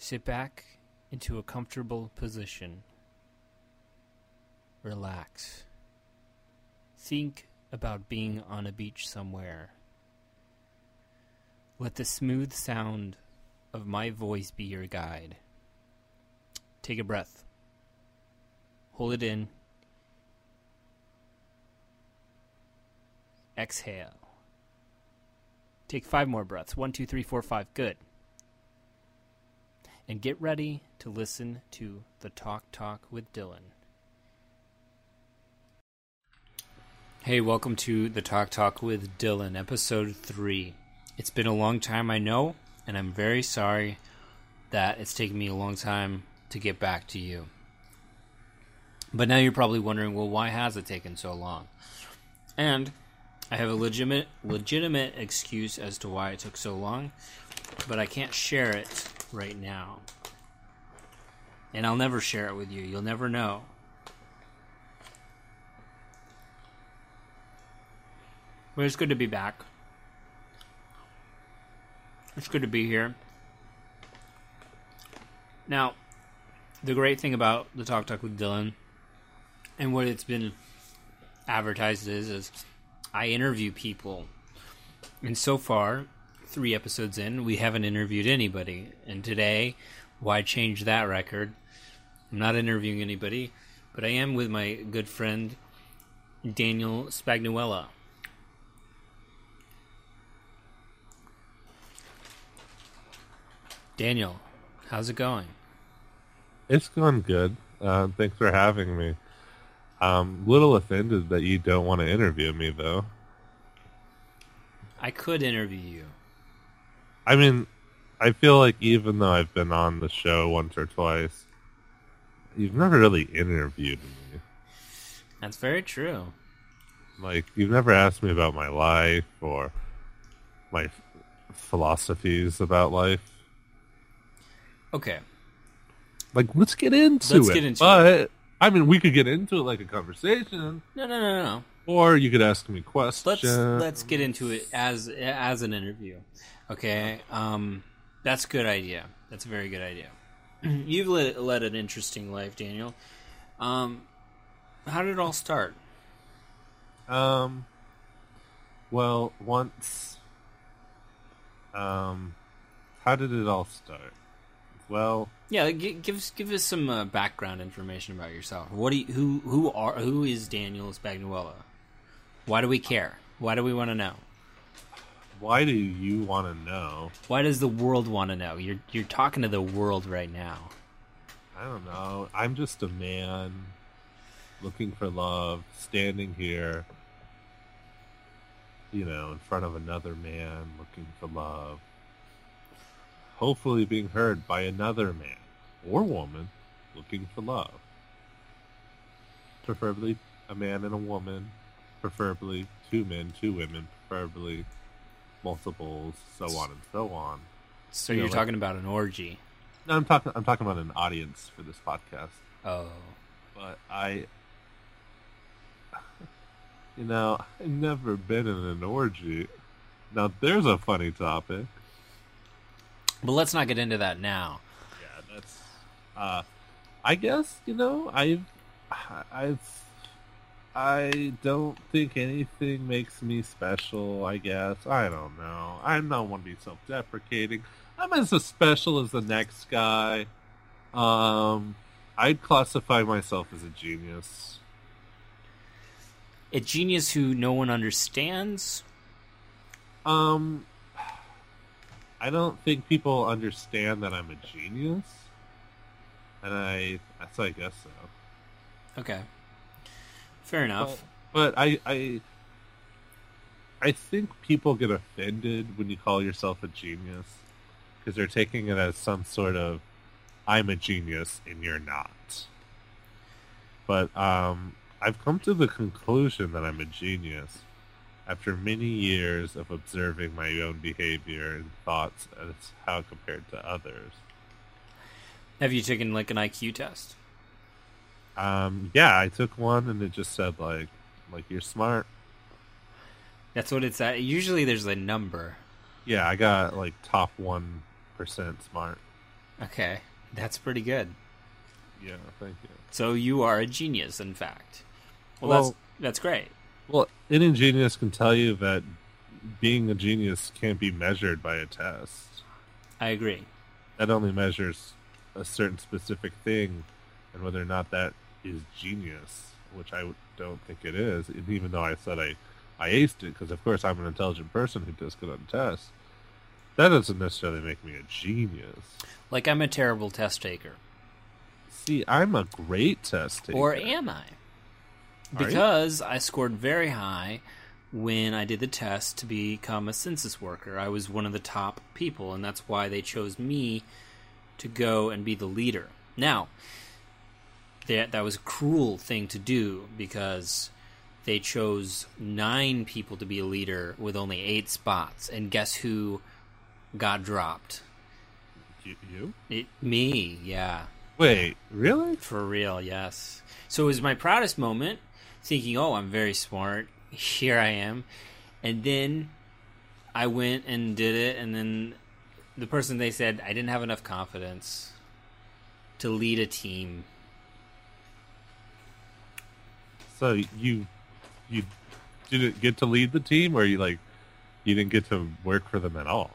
Sit back into a comfortable position. Relax. Think about being on a beach somewhere. Let the smooth sound of my voice be your guide. Take a breath. Hold it in. Exhale. Take 5 more breaths. 1, 2, 3, 4, 5. Good. And get ready to listen to the Talk with Dylan. Hey, welcome to the Talk with Dylan, episode 3. It's been a long time, I know, and I'm very sorry that it's taken me a long time to get back to you. But now you're probably wondering, well, why has it taken so long? And I have a legitimate excuse as to why it took so long, but I can't share it right now. And I'll never share it with you. You'll never know. But it's good to be back. It's good to be here. Now, the great thing about the Talk with Dylan and what it's been advertised is I interview people. And so far, 3 episodes in, we haven't interviewed anybody. And today, why change that record? I'm not interviewing anybody, but I am with my good friend, Daniel Spagnuolo. Daniel, how's it going? It's going good. Thanks for having me. I'm a little offended that you don't want to interview me, though. I could interview you. I mean, I feel like even though I've been on the show once or twice, you've never really interviewed me. That's very true. Like, you've never asked me about my life or my philosophies about life. Okay. Like, let's get into it. But, I mean, we could get into it like a conversation. No. Or you could ask me questions. Let's get into it as an interview. Okay. That's a good idea. That's a very good idea. You've led an interesting life, Daniel. How did it all start? Well, once. How did it all start? Well, yeah, give us some background information about yourself. Who is Daniel Spagnuolo? Why do we care? Why do we want to know? Why do you want to know? Why does the world want to know? You're talking to the world right now. I don't know. I'm just a man looking for love, standing here, in front of another man looking for love. Hopefully being heard by another man or woman looking for love. Preferably a man and a woman. Preferably 2 men, 2 women. Preferably multiples, so on and so on. So you're talking about an orgy? No, I'm talking about an audience for this podcast. Oh. But I've never been in an orgy. Now there's a funny topic. But let's not get into that now. Yeah, that's. I guess I don't think anything makes me special. I guess I don't know. I'm not one to be self-deprecating. I'm as special as the next guy. I'd classify myself as a genius. A genius who no one understands? I don't think people understand that I'm a genius, and I guess so. Okay, fair enough. But I think people get offended when you call yourself a genius because they're taking it as some sort of I'm a genius and you're not. But I've come to the conclusion that I'm a genius after many years of observing my own behavior and thoughts as how compared to others. Have you taken like an IQ test? Yeah, I took one and it just said like you're smart. That's what it's at. Usually there's a number. Yeah, I got like top 1% smart. Okay, that's pretty good. Yeah, thank you. So you are a genius, in fact. Well, that's great. Well, any genius can tell you that being a genius can't be measured by a test. I agree. That only measures a certain specific thing, and whether or not that is genius, which I don't think it is, and even though I said I aced it, because of course I'm an intelligent person who does good on tests, that doesn't necessarily make me a genius. Like I'm a terrible test taker. See, I'm a great test taker. Or am I? Because I scored very high when I did the test to become a census worker. I was one of the top people, and that's why they chose me to go and be the leader. Now, that was a cruel thing to do because they chose 9 people to be a leader with only 8 spots. And guess who got dropped? You? Me, yeah. Wait, really? For real, yes. So it was my proudest moment, thinking, oh, I'm very smart. Here I am. And then I went and did it, and then the person, they said I didn't have enough confidence to lead a team. So you didn't get to lead the team, or you didn't get to work for them at all?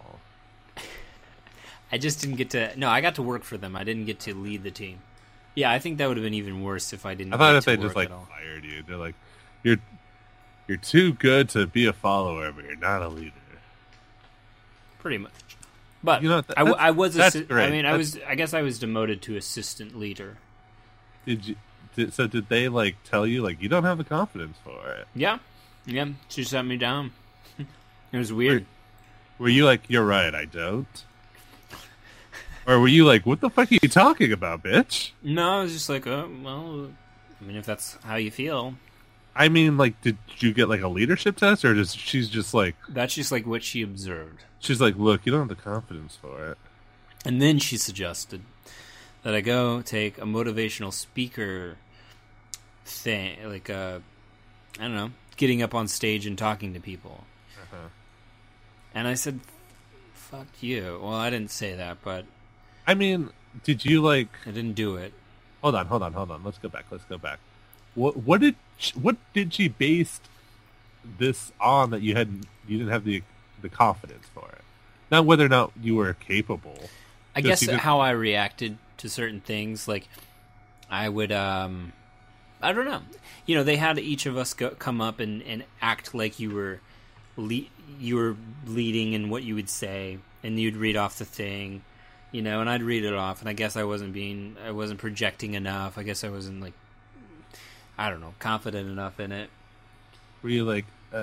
I just didn't get to. No, I got to work for them. I didn't get to lead the team. Yeah, I think that would have been even worse if I didn't. I thought get if they to just work at all. fired you, they're like, you're too good to be a follower, but you're not a leader. Pretty much. But you know, I was. That's great. I mean, I guess I was demoted to assistant leader. Did they tell you you don't have the confidence for it? Yeah. She set me down. It was weird. Were you like, you're right, I don't? Or were you like, what the fuck are you talking about, bitch? No, I was just like, oh, well, I mean, if that's how you feel. I mean, did you get a leadership test, or she's just like... That's just what she observed. She's like, look, you don't have the confidence for it. And then she suggested that I go take a motivational speaker thing, I don't know, getting up on stage and talking to people. Uh-huh. And I said, fuck you. Well, I didn't say that, but... I mean, did you I didn't do it. Hold on. Let's go back. What did she base this on that you didn't have the confidence for it? Not whether or not you were capable. I guess how I reacted to certain things, I would I don't know. They had each of us come up and act like you were leading in what you would say, and you'd read off the thing. And I'd read it off, and I guess I wasn't projecting enough. I guess I wasn't I don't know, confident enough in it. Were you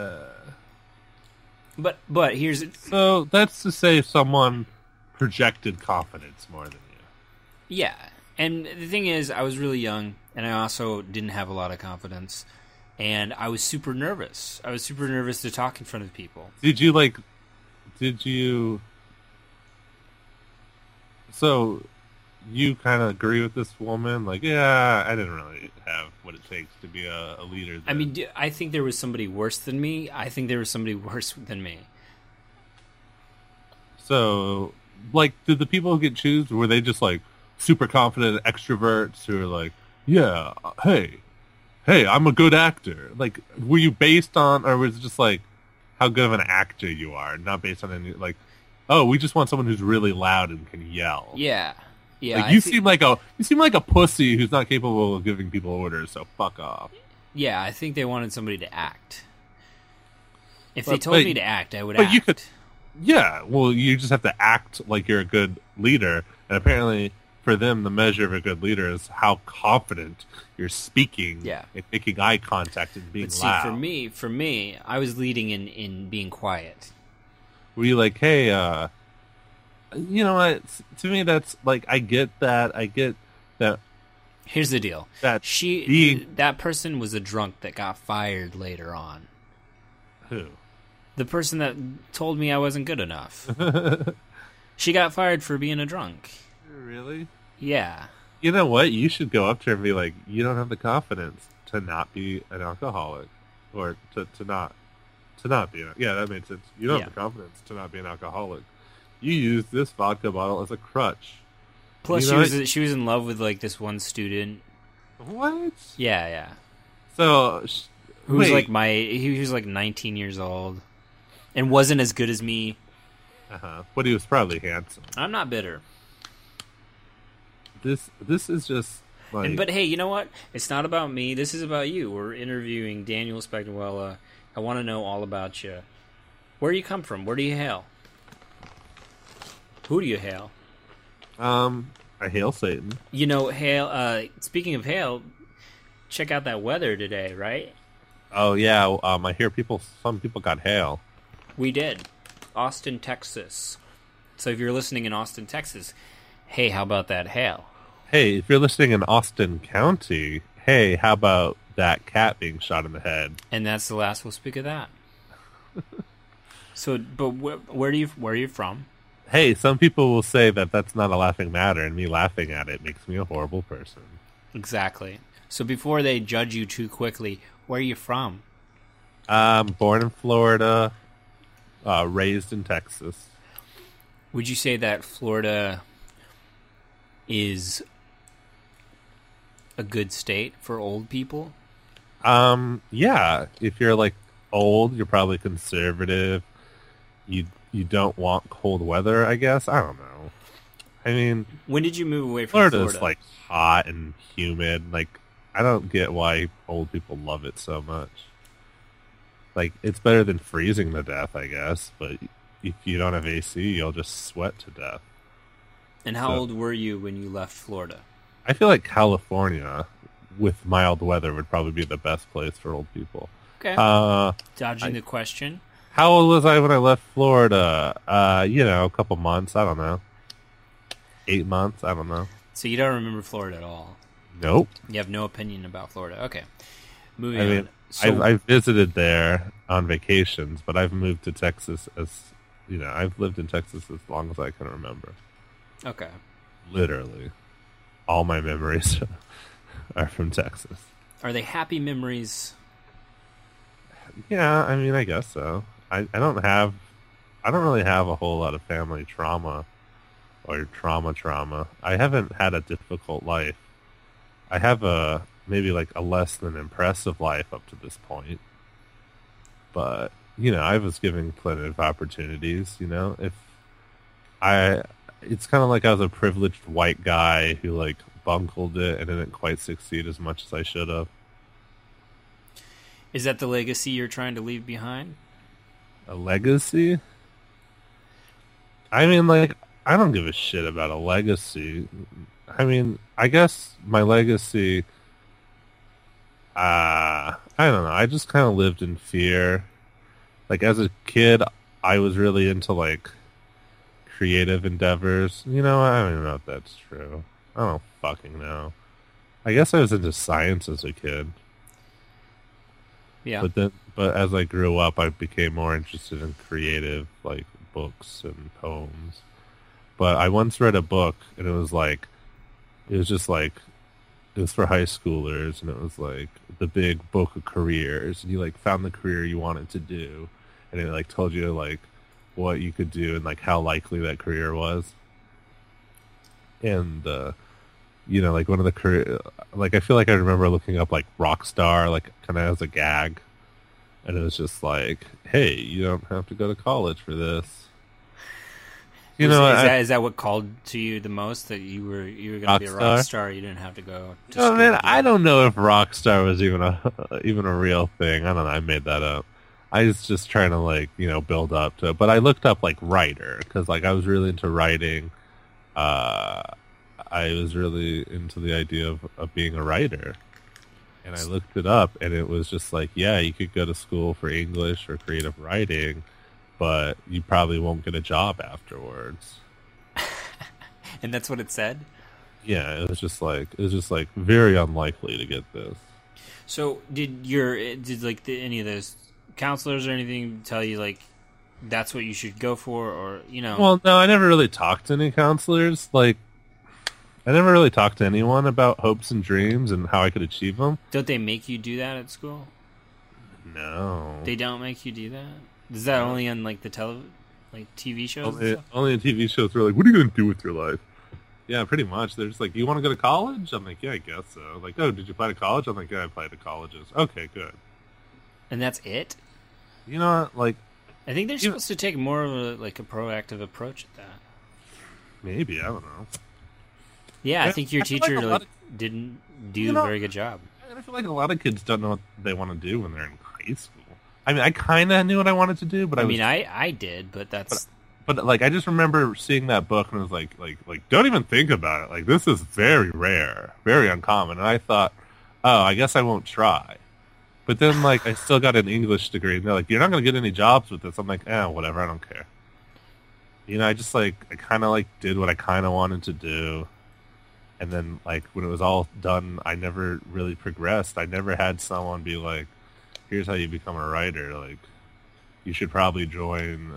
But here's so that's to say someone projected confidence more than you. Yeah, and the thing is, I was really young, and I also didn't have a lot of confidence, and I was super nervous. I was super nervous to talk in front of people. Did you? So, you kind of agree with this woman? Yeah, I didn't really have what it takes to be a leader. Then. I mean, I think there was somebody worse than me. I think there was somebody worse than me. So, did the people who get chosen, were they just, super confident extroverts who are yeah, hey, I'm a good actor? Were you based on, or was it just, how good of an actor you are, not based on any, oh, we just want someone who's really loud and can yell. Yeah. Yeah. You seem like a pussy who's not capable of giving people orders, so fuck off. Yeah, I think they wanted somebody to act. If they told me to act, I would act. You could, yeah, well, you just have to act like you're a good leader, and apparently for them, the measure of a good leader is how confident you're speaking and making eye contact and being loud. For me, I was leading in being quiet. Were you hey, you know what? To me, that's I get that. Here's the deal. That person was a drunk that got fired later on. Who? The person that told me I wasn't good enough. She got fired for being a drunk. Really? Yeah. You know what? You should go up to her and be like, you don't have the confidence to not be an alcoholic. Or to not be. Yeah, that made sense. You don't have the confidence to not be an alcoholic. You use this vodka bottle as a crutch. Plus, You know she was in love with like this one student. What? Yeah. So, Who was like he was like 19 years old, and wasn't as good as me. But he was probably handsome. I'm not bitter. This is just like. But hey, you know what? It's not about me. This is about you. We're interviewing Daniel Spagnuolo. I want to know all about you. Where do you come from? Where do you hail? Who do you hail? I hail Satan. You know, hail. Speaking of hail, check out that weather today, right? Oh yeah. I hear some people got hail. We did. Austin, Texas. So if you're listening in Austin, Texas, hey, how about that hail? Hey, if you're listening in Austin County, hey, how about that cat being shot in the head? And that's the last we'll speak of that. So, but where are you from? Hey, some people will say that that's not a laughing matter, and me laughing at it makes me a horrible person. Exactly. So before they judge you too quickly, where are you from? Born in Florida, raised in Texas. Would you say that Florida is a good state for old people? Yeah. If you're like old, you're probably conservative. You don't want cold weather, I guess. I don't know. I mean, when did you move away from Florida's Florida? like hot and humid. Like, I don't get why old people love it so much. Like, it's better than freezing to death, I guess. But if you don't have AC, you'll just sweat to death. And how old were you when you left Florida? I feel like California, with mild weather, would probably be the best place for old people. Okay. Dodging the question. How old was I when I left Florida? A couple months. I don't know. 8 months. I don't know. So you don't remember Florida at all? Nope. You have no opinion about Florida. Okay. Moving I on. mean, So, I visited there on vacations, but I've moved to Texas I've lived in Texas as long as I can remember. okay. Literally. All my memories are from Texas. Are they happy memories? Yeah, I mean, I guess so. I don't really have a whole lot of family trauma or trauma. I haven't had a difficult life. I have maybe like a less than impressive life up to this point. But, I was given plenty of opportunities, it's kind of like I was a privileged white guy who like bungled it and didn't quite succeed as much as I should have. Is that the legacy you're trying to leave behind? A legacy? I mean, like, I don't give a shit about a legacy. I mean, I guess my legacy, I don't know. I just kind of lived in fear. Like, as a kid, I was really into, like, creative endeavors. I don't even know if that's true. I don't fucking know. I guess I was into science as a kid. Yeah. But as I grew up, I became more interested in creative, like, books and poems. But I once read a book, and it was for high schoolers, and it was like the big book of careers, and you like found the career you wanted to do, and it like told you like what you could do and like how likely that career was. And like one of the career, like I feel like I remember looking up like rock star, like kind of as a gag, and it was just like, hey, you don't have to go to college for this. Is that what called to you the most, that you were going to be a rock star? You didn't have to go to school? Man, I don't know if rock star was even a real thing. I don't know. I made that up. I was just trying to like build up to it. But I looked up like writer because like I was really into writing. I was really into the idea of being a writer, and I looked it up, and it was just like, yeah, you could go to school for English or creative writing, but you probably won't get a job afterwards. And that's what it said? Yeah, it was just like very unlikely to get this. So did any of those counselors or anything tell you like that's what you should go for, or Well, no, I never really talked to any counselors. Like, I never really talked to anyone about hopes and dreams and how I could achieve them. Don't they make you do that at school? No. They don't make you do that? Is that only on like the TV shows? Only in TV shows. They're like, what are you going to do with your life? Yeah, pretty much. They're just like, you want to go to college? I'm like, yeah, I guess so. Like, oh, did you apply to college? I'm like, yeah, I applied to colleges. Okay, good. And that's it. You know what? Like, I think they're supposed to take more of a proactive approach at that. maybe, I don't know. Yeah, I think your teacher didn't do a very good job. I feel like a lot of kids don't know what they want to do when they're in high school. I mean, I kind of knew what I wanted to do, but I did, but that's... But like, I just remember seeing that book and it was like, don't even think about it. Like, this is very rare, very uncommon. And I thought, oh, I guess I won't try. But then, like, I still got an English degree, and they're like, you're not going to get any jobs with this. I'm like, whatever, I don't care. You know, I just, like, I kind of, like, did what I kind of wanted to do. And then, like, when it was all done, I never really progressed. I never had someone be like, here's how you become a writer. Like, you should probably join,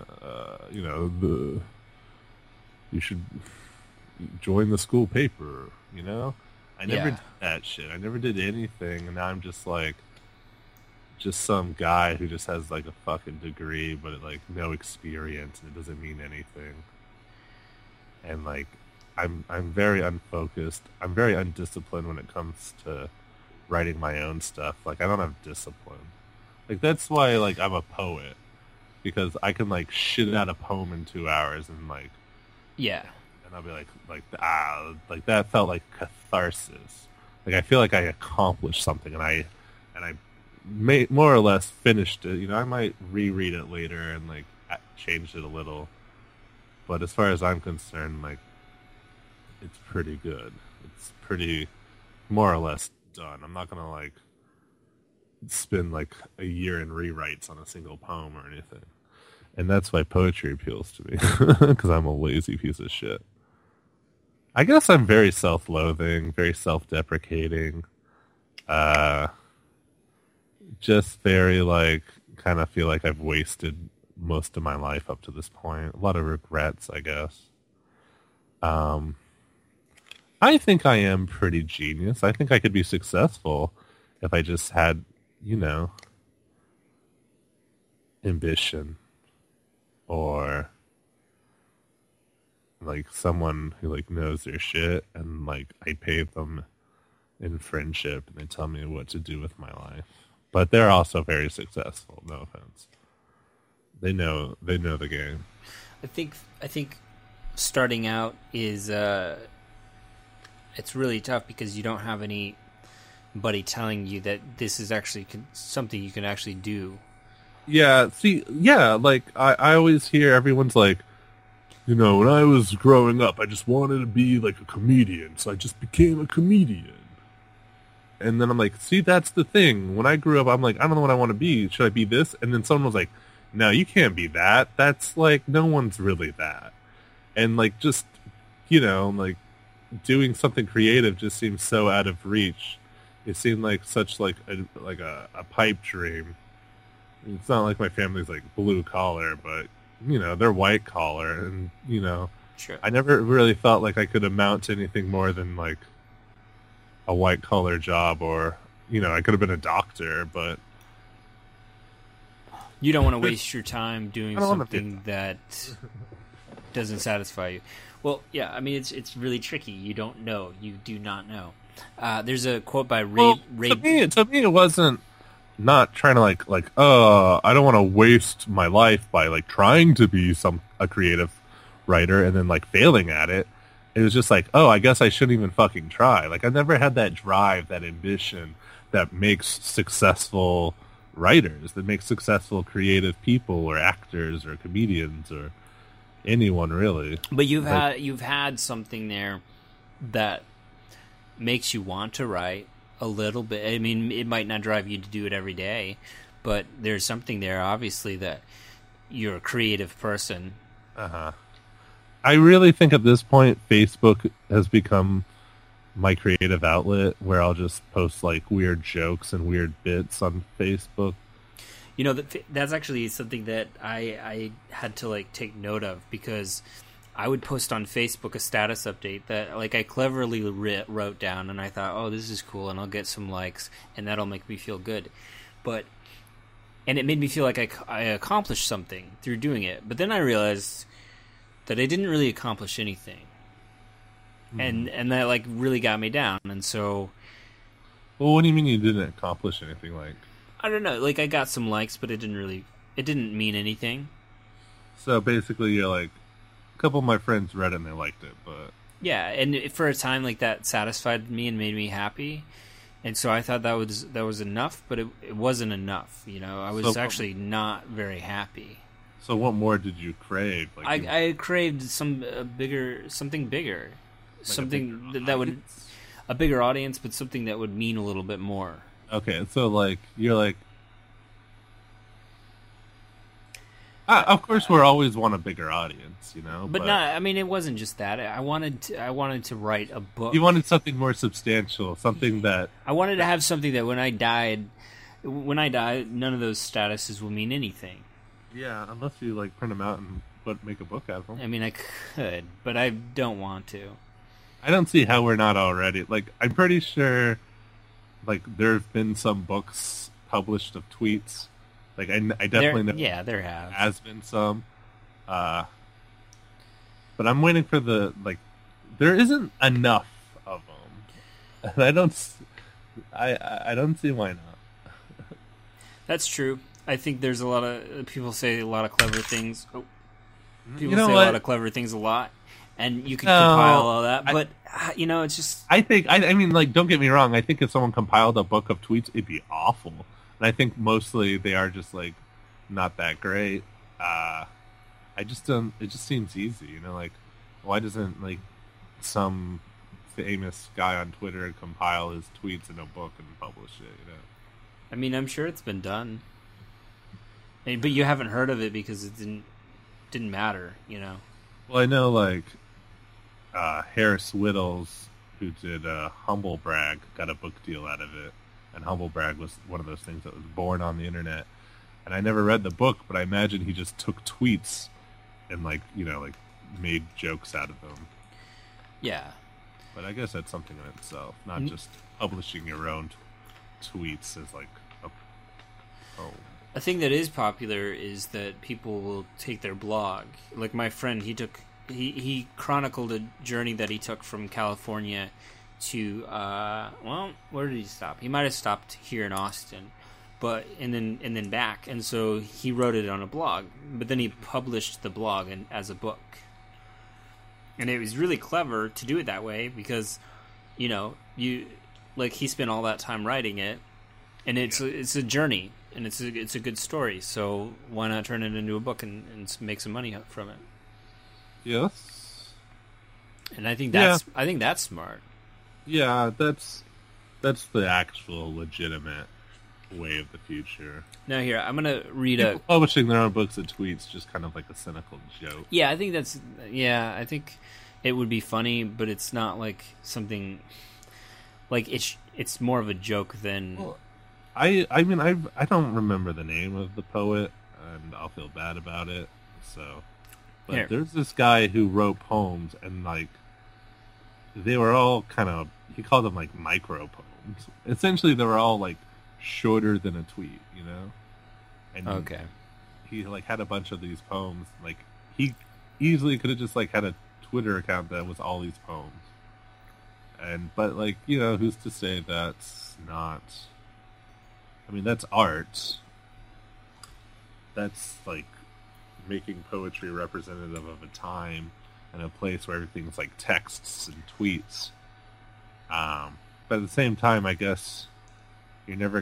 you should join the school paper, you know? I never did that shit. I never did anything, and now I'm just, like, just some guy who just has, like, a fucking degree, but, like, no experience, and it doesn't mean anything. And, like, I'm very unfocused. I'm very undisciplined when it comes to writing my own stuff. Like, I don't have discipline. Like, that's why, like, I'm a poet. Because I can, like, shit out a poem in 2 hours and, like... Yeah. And I'll be like, that felt like catharsis. Like, I feel like I accomplished something, and I more or less finished it. You know, I might reread it later and, like, change it a little. But as far as I'm concerned, like, it's pretty good. It's pretty more or less done. I'm not gonna, like, spend, like, a year in rewrites on a single poem or anything. And that's why poetry appeals to me, because I'm a lazy piece of shit. I guess I'm very self-loathing, very self-deprecating, just very, like, kind of feel like I've wasted most of my life up to this point. A lot of regrets, I guess. I think I am pretty genius. I think I could be successful if I just had, you know, ambition. Or, like, someone who, like, knows their shit, and, like, I pay them in friendship, and they tell me what to do with my life. But they're also very successful, no offense. They know the game. I think starting out is, it's really tough because you don't have anybody telling you that this is actually something you can actually do. Yeah, like, I always hear everyone's like, you know, when I was growing up, I just wanted to be, like, a comedian, so I just became a comedian. And then I'm like, see, that's the thing. When I grew up, I'm like, I don't know what I want to be. Should I be this? And then someone was like, no, you can't be that. That's, like, no one's really that. And, like, just, you know, like, doing something creative just seems so out of reach. It seemed like such, like a pipe dream. It's not like my family's, like, blue collar, but, you know, they're white collar, and, you know, sure. I never really felt like I could amount to anything more than, like, a white collar job, or, you know, I could have been a doctor, but... You don't want to waste your time doing something that doesn't satisfy you. Well, yeah, I mean, it's really tricky. You don't know. You do not know. There's a quote by Ray... To me, it wasn't not trying to, like, I don't want to waste my life by, like, trying to be a creative writer and then, like, failing at it. It was just like, oh, I guess I shouldn't even fucking try. Like, I never had that drive, that ambition that makes successful writers, that makes successful creative people or actors or comedians or anyone, really. But you've had something there that makes you want to write a little bit. I mean, it might not drive you to do it every day, but there's something there, obviously, that you're a creative person. Uh-huh. I really think at this point, Facebook has become my creative outlet, where I'll just post, like, weird jokes and weird bits on Facebook. You know, that's actually something that I had to, like, take note of, because I would post on Facebook a status update that, like, I cleverly wrote down, and I thought, oh, this is cool, and I'll get some likes, and that'll make me feel good. And it made me feel like I accomplished something through doing it. But then I realized that I didn't really accomplish anything. and that like really got me down. And so, Well, what do you mean you didn't accomplish anything? Like, I don't know. Like I got some likes, but it didn't mean anything. so basically, you're like, a couple of my friends read it and they liked it, but Yeah, and for a time like that satisfied me and made me happy. And so I thought that was enough, but it wasn't enough. You know, I was actually not very happy. So what more did you crave? Like I craved something bigger, like something a bigger that would audience? a bigger audience, but something that would mean a little bit more. Okay, so like you're like, of course we're always want a bigger audience, you know. But not. I mean, it wasn't just that. I wanted to write a book. You wanted something more substantial, something that I wanted to have something that when I die, none of those statuses will mean anything. yeah, unless you like print them out and make a book out of them. I mean, I could, but I don't want to. I don't see how we're not already. Like, I'm pretty sure, like, there have been some books published of tweets. Like, I definitely know. Yeah, there have. Has been some. But I'm waiting for there isn't enough of them. And I don't see why not. That's true. I think there's a lot of people say a lot of clever things. Oh, people You know say what? a lot of clever things a lot, and you can compile all that. But it's just I think, I mean, like, don't get me wrong. I think if someone compiled a book of tweets, it'd be awful. And I think mostly they are just, like, not that great. I just don't, it just seems easy, you know, like, why doesn't, like, some famous guy on Twitter compile his tweets in a book and publish it, you know? I mean, I'm sure it's been done, but you haven't heard of it because it didn't matter, you know. Well, I know, like, Harris Whittles, who did Humble Brag, got a book deal out of it. And Humble Brag was one of those things that was born on the internet. And I never read the book, but I imagine he just took tweets and, like, you know, like, made jokes out of them. Yeah. But I guess that's something in itself, not just publishing your own tweets as, like, A thing that is popular is that people will take their blog. Like my friend, he chronicled a journey that he took from California to where did he stop? He might have stopped here in Austin, and then back. And so he wrote it on a blog, but then he published the blog as a book. And it was really clever to do it that way because, you know, he spent all that time writing it, and it's a journey. And it's a good story, so why not turn it into a book and make some money from it? Yes. And I think that's smart. Yeah, that's the actual legitimate way of the future. Now here, I'm gonna read People publishing their own books and tweets just kind of like a cynical joke. Yeah, I think I think it would be funny, but it's not like something like it's more of a joke than. Well, I mean, I don't remember the name of the poet, and I'll feel bad about it. So, but Here. there's this guy who wrote poems, and like they were all kind of, he called them like micro poems. Essentially, they were all like shorter than a tweet, you know. And Okay. he like had a bunch of these poems. Like he easily could have just like had a Twitter account that was all these poems. But like, you know, who's to say that's not? I mean, that's art. That's like making poetry representative of a time and a place where everything's like texts and tweets. But at the same time, I guess you're not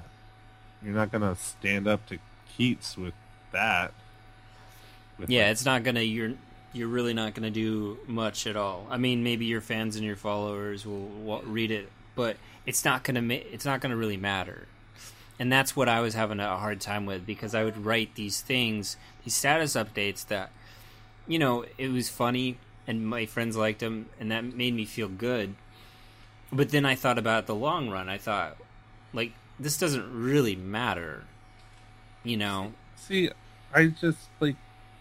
gonna stand up to Keats with that. Yeah, it's not gonna. You're really not gonna do much at all. I mean, maybe your fans and your followers will read it, but it's not gonna. It's not gonna really matter. And that's what I was having a hard time with, because I would write these things, these status updates that, you know, it was funny and my friends liked them, and that made me feel good. But then I thought about the long run. I thought, like, this doesn't really matter, you know? See, I just, like...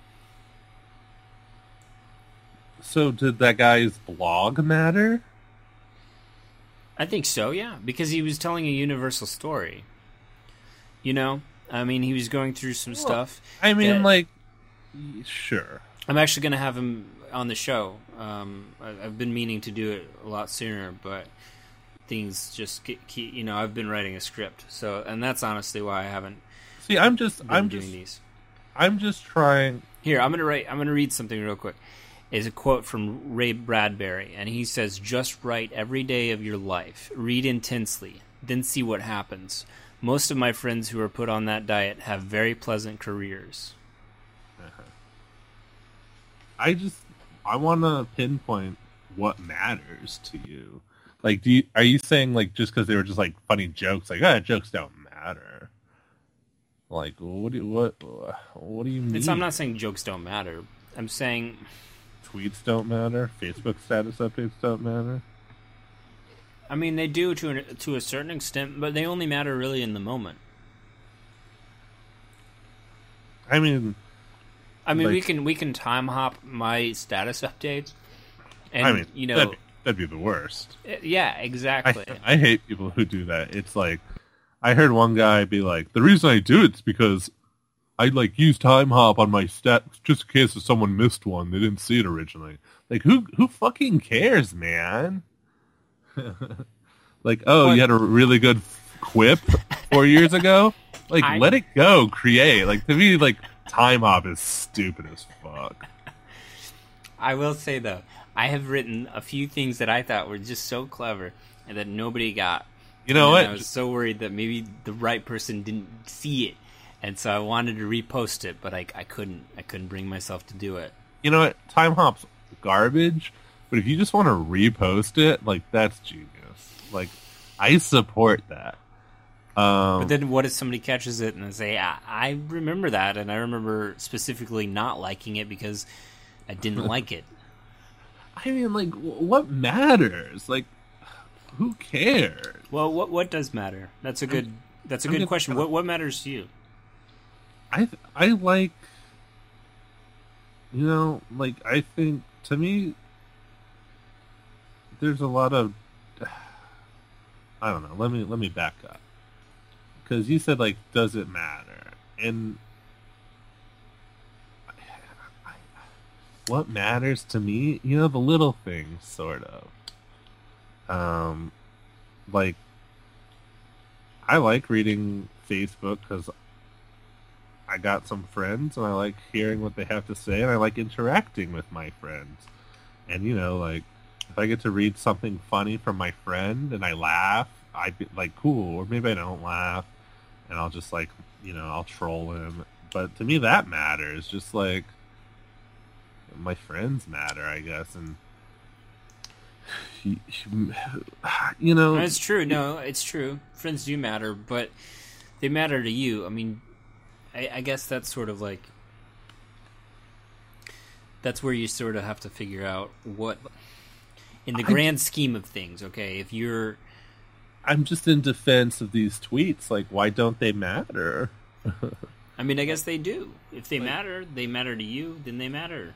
So did that guy's blog matter? I think so, yeah, because he was telling a universal story. You know? I mean, he was going through some stuff. I mean, that, like, sure. I'm actually going to have him on the show. I've been meaning to do it a lot sooner, but things just keep, I've been writing a script, and that's honestly why I haven't. See, I'm just doing these. I'm just trying. Here, I'm gonna read something real quick. It's a quote from Ray Bradbury, and he says, "Just write every day of your life. Read intensely, then see what happens. Most of my friends who are put on that diet have very pleasant careers." I want to pinpoint what matters to you. Like, are you saying, like, just because they were just like funny jokes, like, jokes don't matter? Like, what do you mean? I'm not saying jokes don't matter. I'm saying tweets don't matter. Facebook status updates don't matter. I mean, they do to a certain extent, but they only matter really in the moment. I mean, like, we can time hop my status updates, and that'd be the worst. Yeah, exactly. I hate people who do that. It's like, I heard one guy be like, "The reason I do it's because I like use time hop on my stats just in case if someone missed one, they didn't see it originally." Like, who fucking cares, man? Like, you had a really good quip 4 years ago. Like, let it go. Create. Like, to me, like, time hop is stupid as fuck. I will say though, I have written a few things that I thought were just so clever and that nobody got. You know what? I was so worried that maybe the right person didn't see it, and so I wanted to repost it, but I couldn't. I couldn't bring myself to do it. You know what? Time hop's garbage, but if you just want to repost it, like, that's genius. Like, I support that. But then what if somebody catches it and they say, I remember that, and I remember specifically not liking it because I didn't like it. I mean, like, what matters? Like, who cares? Well, what does matter? That's a good question. What matters to you? I like, like, I think, to me, there's a lot of, I don't know, let me back up. Because you said, like, does it matter? And what matters to me, the little things, sort of. Like, I like reading Facebook because I got some friends and I like hearing what they have to say and I like interacting with my friends. And, like, if I get to read something funny from my friend and I laugh, I'd be like, cool. Or maybe I don't laugh and I'll just, like, I'll troll him. But to me, that matters. Just, like, my friends matter, I guess. And, It's true. No, it's true. Friends do matter, but they matter to you. I mean, I guess that's sort of like, that's where you sort of have to figure out what, in the grand scheme of things, okay, if you're... I'm just in defense of these tweets. Like, why don't they matter? I mean, I guess they do. If they matter to you, then they matter.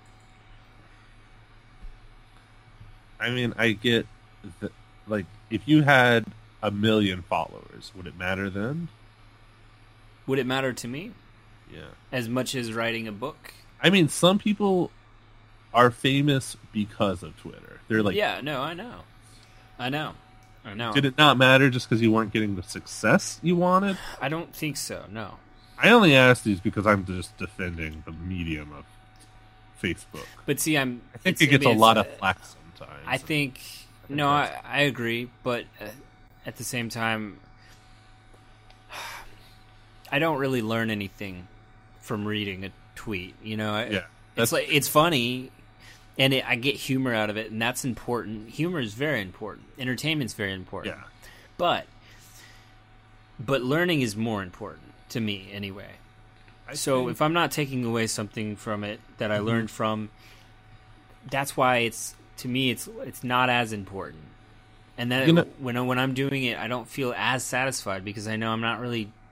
I mean, I get that, like, if you had 1 million followers, would it matter then? Would it matter to me? Yeah. As much as writing a book? I mean, some people are famous because of Twitter. They're like... Yeah, no, I know. Did it not matter just because you weren't getting the success you wanted? I don't think so, no. I only ask these because I'm just defending the medium of Facebook. But see, I think it gets a lot of flack sometimes. I think I agree, but at the same time, I don't really learn anything from reading a tweet. It's like, it's funny, and I get humor out of it, and that's important. Humor is very important. Entertainment's very important. Yeah. But learning is more important to me, anyway. So if I'm not taking away something from it that I learned from, that's why to me it's not as important. And then when I'm doing it, I don't feel as satisfied because I know I'm not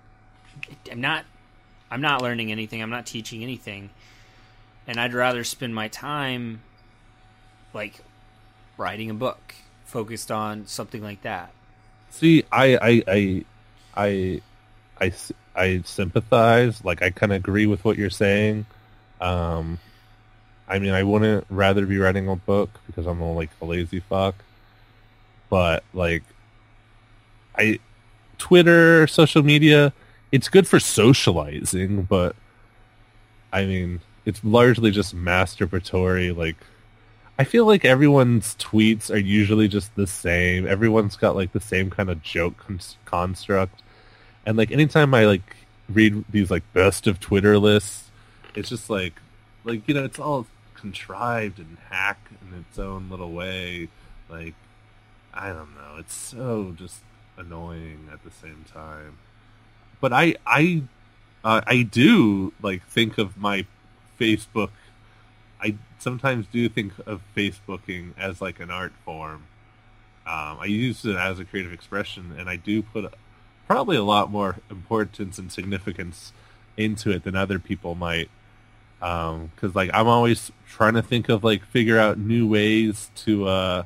learning anything. I'm not teaching anything. And I'd rather spend my time, like, writing a book, focused on something like that. See, I sympathize. Like, I kind of agree with what you're saying. I mean, I wouldn't rather be writing a book because I'm like a lazy fuck. But like, I Twitter, social media, it's good for socializing, but I mean, it's largely just masturbatory. Like, I feel like everyone's tweets are usually just the same. Everyone's got like the same kind of joke construct, and like anytime I like read these like best of Twitter lists, it's just like it's all contrived and hacked in its own little way. Like, I don't know, it's so just annoying at the same time. But I do like think of my Facebook. I sometimes do think of Facebooking as like an art form. I use it as a creative expression, and I do put probably a lot more importance and significance into it than other people might. Because like I'm always trying to think of like figure out new ways to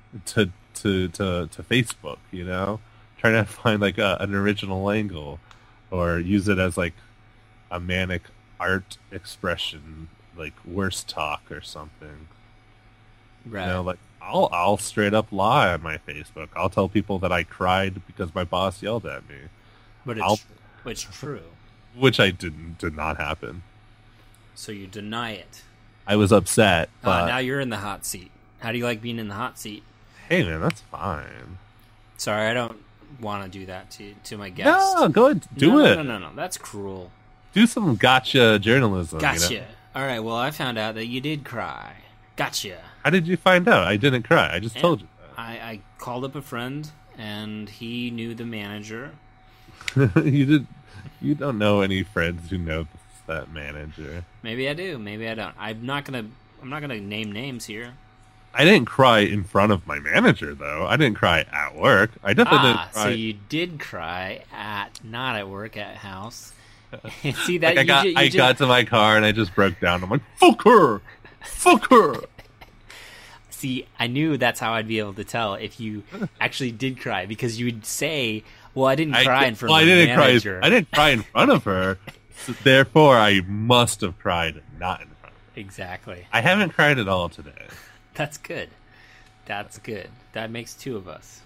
Facebook. Trying to find like an original angle, or use it as like a manic art expression, like worst talk or something. Right. Like I'll straight up lie on my Facebook. I'll tell people that I cried because my boss yelled at me. But it's true. Which did not happen. So you deny it. I was upset. But now you're in the hot seat. How do you like being in the hot seat? Hey man, that's fine. Sorry, I don't want to do that to my guests. No, go ahead, do it. No, that's cruel. Do some gotcha journalism. Gotcha. All right, well, I found out that you did cry. Gotcha. How did you find out? I didn't cry. I just told you that. I called up a friend, and he knew the manager. You don't know any friends who know that manager. Maybe I do. Maybe I don't. I'm not gonna name names here. I didn't cry in front of my manager, though. I didn't cry at work. I definitely didn't cry. So you did cry not at work, at house. See that? Like I got to my car and I just broke down. I'm like, fuck her! Fuck her! See, I knew that's how I'd be able to tell if you actually did cry, because you would say, well, I didn't cry in front of the manager. I didn't cry in front of her. So therefore, I must have cried not in front of her. Exactly. I haven't cried at all today. That's good. That's good. That makes two of us.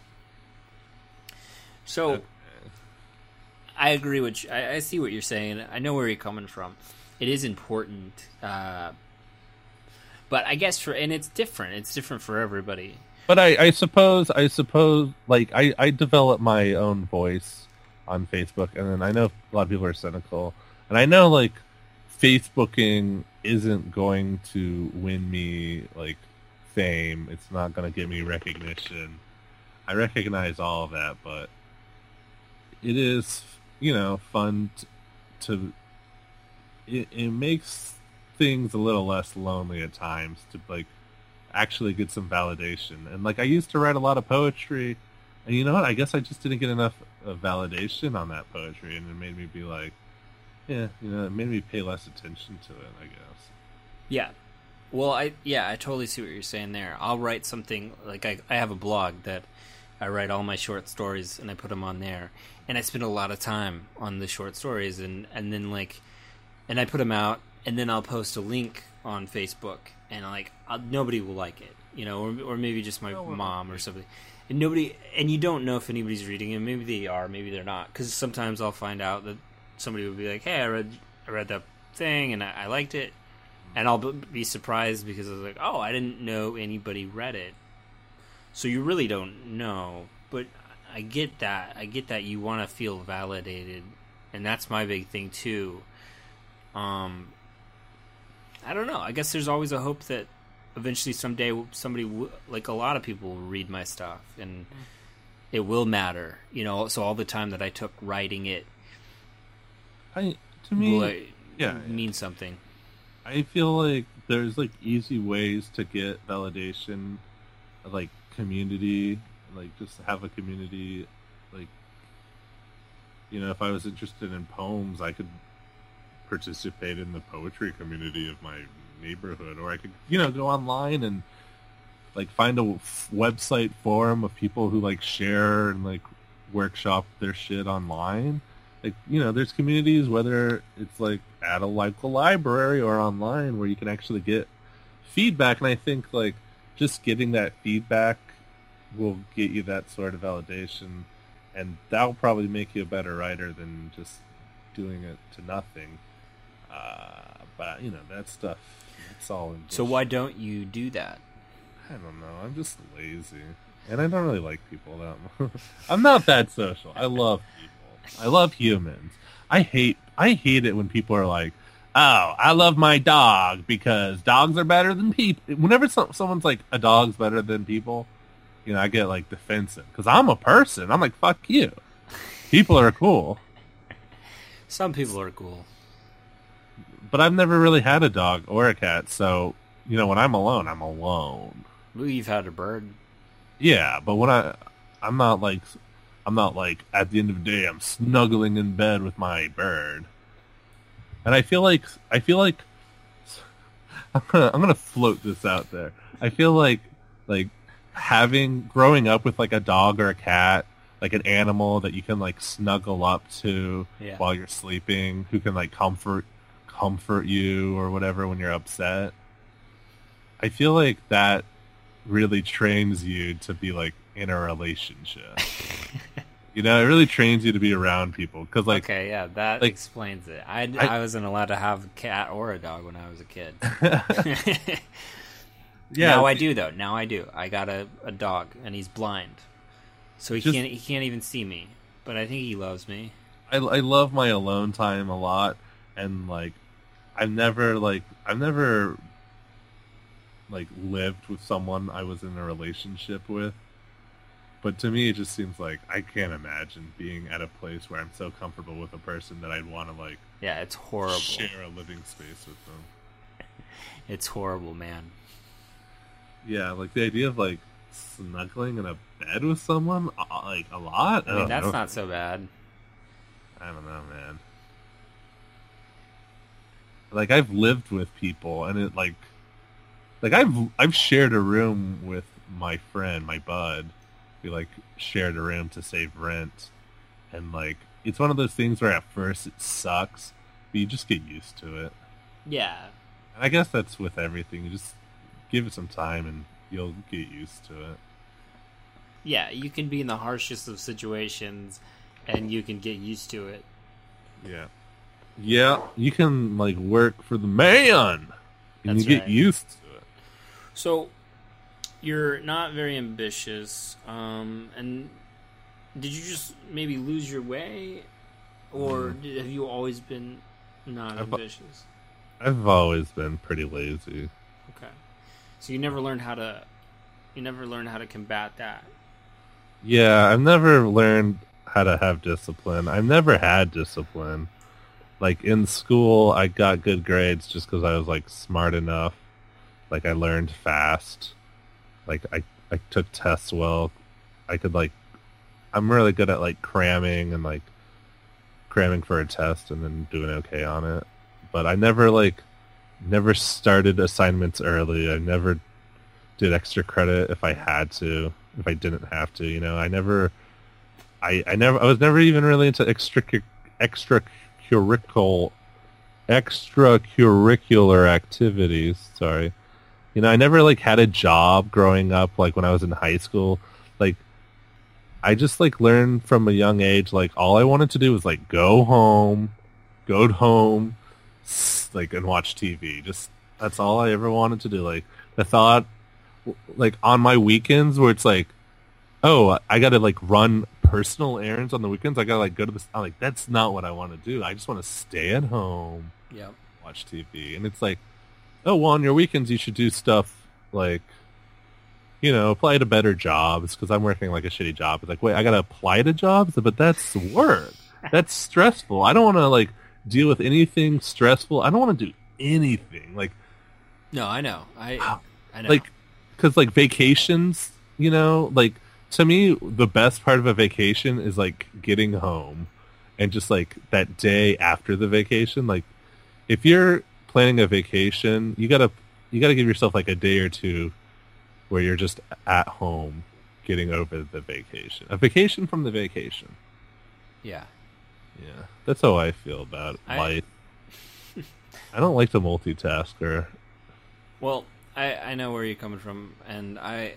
So, okay. I agree with you. I see what you're saying. I know where you're coming from. It is important. But I guess and it's different. It's different for everybody. But I suppose, like, I develop my own voice on Facebook, and then I know a lot of people are cynical. And I know, like, Facebooking isn't going to win me, like, fame. It's not going to give me recognition. I recognize all of that, but it is, fun to it makes things a little less lonely at times to, like, actually get some validation. And, like, I used to write a lot of poetry, and you know what? I guess I just didn't get enough validation on that poetry, and it made me be like, yeah, it made me pay less attention to it, I guess. Yeah. Well, I totally see what you're saying there. I'll write something, like I have a blog that I write all my short stories and I put them on there, and I spend a lot of time on the short stories, and then and I put them out, and then I'll post a link on Facebook, and nobody will like it, or maybe just my mom or something, and you don't know if anybody's reading it. Maybe they are, maybe they're not, because sometimes I'll find out that somebody will be like, hey, I read that thing and I liked it. And I'll be surprised because I was like, oh, I didn't know anybody read it. So you really don't know. But I get that. I get that you want to feel validated. And that's my big thing, too. I don't know. I guess there's always a hope that eventually someday somebody, like a lot of people, will read my stuff. And it will matter. So all the time that I took writing it mean something. I feel like there's, like, easy ways to get validation, like community, like just have a community. Like, if I was interested in poems, I could participate in the poetry community of my neighborhood, or I could, go online and, like, find a website forum of people who, like, share and, like, workshop their shit online. Like, there's communities, whether it's like at a local library or online, where you can actually get feedback, and I think like just getting that feedback will get you that sort of validation, and that'll probably make you a better writer than just doing it to nothing. But that stuff, it's all in. So why don't you do that? I don't know. I'm just lazy, and I don't really like people that much. I'm not that social. I love people. I love humans. I hate it when people are like, "Oh, I love my dog because dogs are better than people." Whenever someone's like, "A dog's better than people," I get like defensive because I'm a person. I'm like, "Fuck you." People are cool. Some people are cool. But I've never really had a dog or a cat, so when I'm alone, I'm alone. Well, you've had a bird. Yeah, but when I'm not like at the end of the day I'm snuggling in bed with my bird. And I feel like I'm gonna float this out there. I feel like growing up with like a dog or a cat, like an animal that you can like snuggle up to while you're sleeping, who can like comfort you or whatever when you're upset. I feel like that really trains you to be like in a relationship. It really trains you to be around people because like okay, yeah, that explains it. I wasn't allowed to have a cat or a dog when I was a kid. Yeah, now I do though. Now I do. I got a dog and he's blind, so he can't even see me. But I think he loves me. I love my alone time a lot, and like I've never lived with someone I was in a relationship with. But to me, it just seems like I can't imagine being at a place where I'm so comfortable with a person that I'd want to like. Yeah, it's horrible. Share a living space with them. It's horrible, man. Yeah, like the idea of like snuggling in a bed with someone, like a lot. I mean, that's not so bad. I don't know, man. Like I've lived with people, and it like I've shared a room with my friend, my bud. We like shared a room to save rent, and like it's one of those things where at first it sucks, but you just get used to it. Yeah. And I guess that's with everything. You just give it some time, and you'll get used to it. Yeah, you can be in the harshest of situations, and you can get used to it. Yeah. Yeah, you can like work for the man, and you get used to it. So, you're not very ambitious, and did you just maybe lose your way, or have you always been not ambitious? I've always been pretty lazy. Okay, so you never learned how to combat that. Yeah, I've never learned how to have discipline. I've never had discipline. Like in school, I got good grades just because I was like smart enough. Like I learned fast. Like I took tests well. I'm really good at like cramming and like cramming for a test and then doing okay on it. But I never started assignments early. I never did extra credit if I had to, if I didn't have to, I was never even really into extracurricular activities. Sorry. I never like had a job growing up, like when I was in high school. Like I just like learned from a young age, like all I wanted to do was like go home, like and watch TV. Just that's all I ever wanted to do. Like the thought, like on my weekends where it's like, oh, I got to like run personal errands on the weekends. I got to like go to this. I'm like, that's not what I want to do. I just want to stay at home, watch TV. And it's like, oh, well, on your weekends you should do stuff like, apply to better jobs because I'm working like a shitty job. It's like, wait, I got to apply to jobs? But that's work. That's stressful. I don't want to like deal with anything stressful. I don't want to do anything. Like, no, I know. I know. Like, because like vacations, like to me, the best part of a vacation is like getting home and just like that day after the vacation. Like if you're planning a vacation, you gotta give yourself like a day or two where you're just at home getting over the vacation. A vacation from the vacation. Yeah. Yeah. That's how I feel about life. I don't like to multitask or... Well, I know where you're coming from, and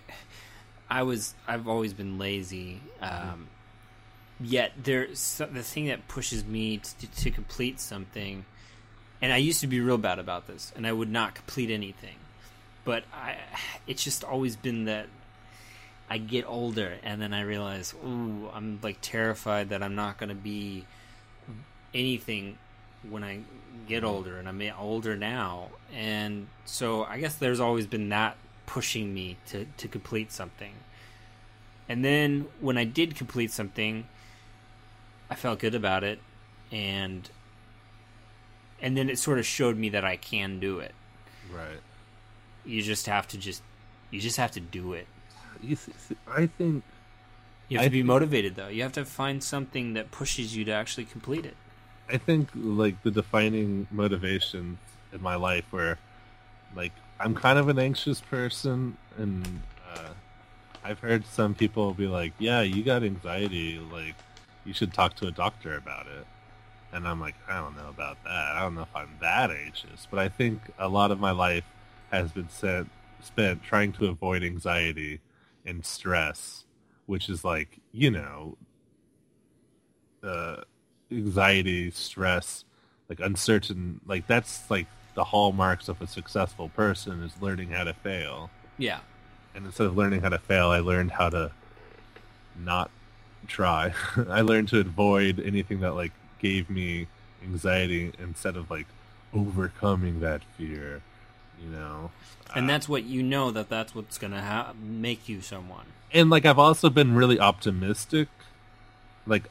I've always been lazy. Yet the thing that pushes me to complete something, and I used to be real bad about this, and I would not complete anything. But it's just always been that I get older, and then I realize, ooh, I'm like terrified that I'm not going to be anything when I get older, and I'm older now. And so I guess there's always been that pushing me to complete something. And then when I did complete something, I felt good about it, and then it sort of showed me that I can do it. Right. You just have to do it. I think You have to be motivated, though. You have to find something that pushes you to actually complete it. I think like the defining motivations in my life where like I'm kind of an anxious person, and I've heard some people be like, yeah, you got anxiety, like you should talk to a doctor about it. And I'm like, I don't know about that. I don't know if I'm that anxious. But I think a lot of my life has been spent trying to avoid anxiety and stress, which is like, anxiety, stress, like uncertain, like that's like the hallmarks of a successful person is learning how to fail. Yeah. And instead of learning how to fail, I learned how to not try. I learned to avoid anything that like gave me anxiety instead of like overcoming that fear, And that's what that's what's going to make you someone. And like I've also been really optimistic, like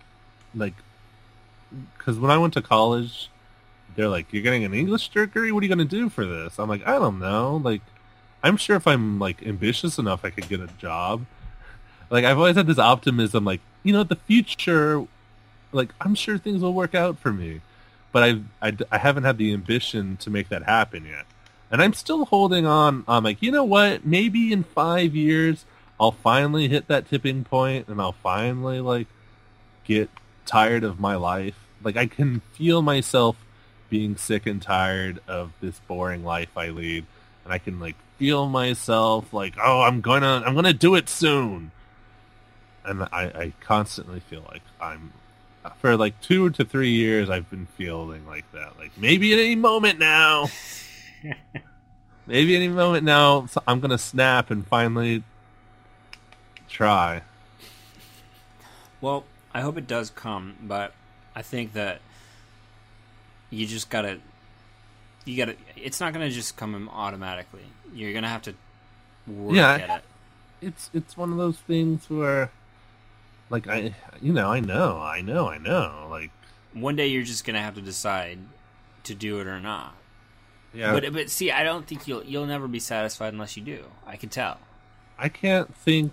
because when I went to college, they're like, "You're getting an English degree? What are you going to do for this?" I'm like, "I don't know. Like, I'm sure if I'm like ambitious enough, I could get a job." Like I've always had this optimism, like the future, like I'm sure things will work out for me, but I haven't had the ambition to make that happen yet, and I'm still holding on. I'm like, you know what? Maybe in 5 years, I'll finally hit that tipping point, and I'll finally like get tired of my life. Like I can feel myself being sick and tired of this boring life I lead, and I can like feel myself like, oh, I'm gonna do it soon. And I constantly feel like for like 2 to 3 years, I've been feeling like that. Like maybe at any moment now, so I'm gonna snap and finally try. Well, I hope it does come, but I think that you just gotta. It's not gonna just come automatically. You're gonna have to work at it. It's one of those things where, like I know. Like one day you're just gonna have to decide to do it or not. Yeah. But see, I don't think you'll never be satisfied unless you do. I can tell. I can't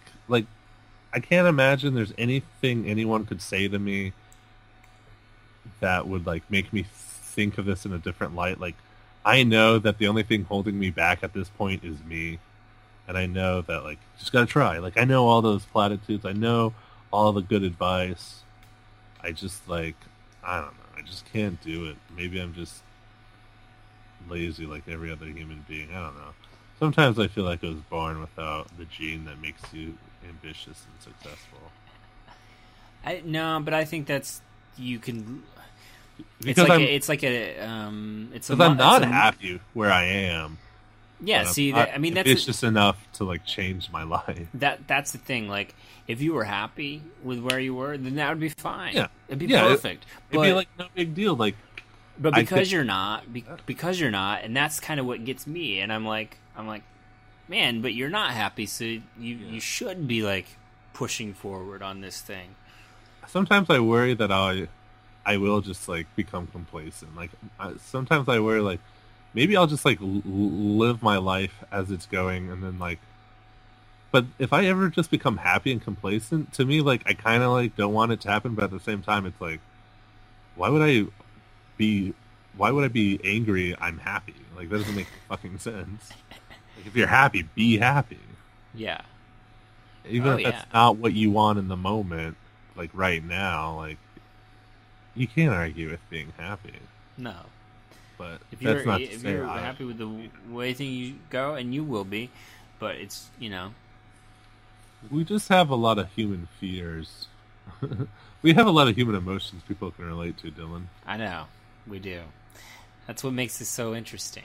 imagine there's anything anyone could say to me that would like make me think of this in a different light. Like I know that the only thing holding me back at this point is me. And I know that like just gotta try. Like I know all those platitudes. I know all the good advice. I just like I don't know. I just can't do it. Maybe I'm just lazy like every other human being. I don't know. Sometimes I feel like I was born without the gene that makes you ambitious and successful. No, but I think that's you can. Because I'm not happy where I am. Yeah, see, that's ambitious enough to like change my life. That's the thing. Like, if you were happy with where you were, then that would be fine. Yeah, it'd be perfect. It'd be like no big deal. Like, but because you're not, and that's kind of what gets me. And I'm like, man, but you're not happy, so you should be like pushing forward on this thing. Sometimes I worry that I will just like become complacent. Like sometimes I worry like maybe I'll just like live my life as it's going, and then like. But if I ever just become happy and complacent, to me like I kind of like don't want it to happen, but at the same time it's like, why would I be angry? I'm happy. Like that doesn't make fucking sense. Like if you're happy, be happy. Yeah. Even if that's not what you want in the moment, like right now, like you can't argue with being happy. No. But If that's you're not to if say you're I- happy with the way things go, and you will be, but it's we just have a lot of human fears. We have a lot of human emotions people can relate to, Dylan. I know we do. That's what makes this so interesting.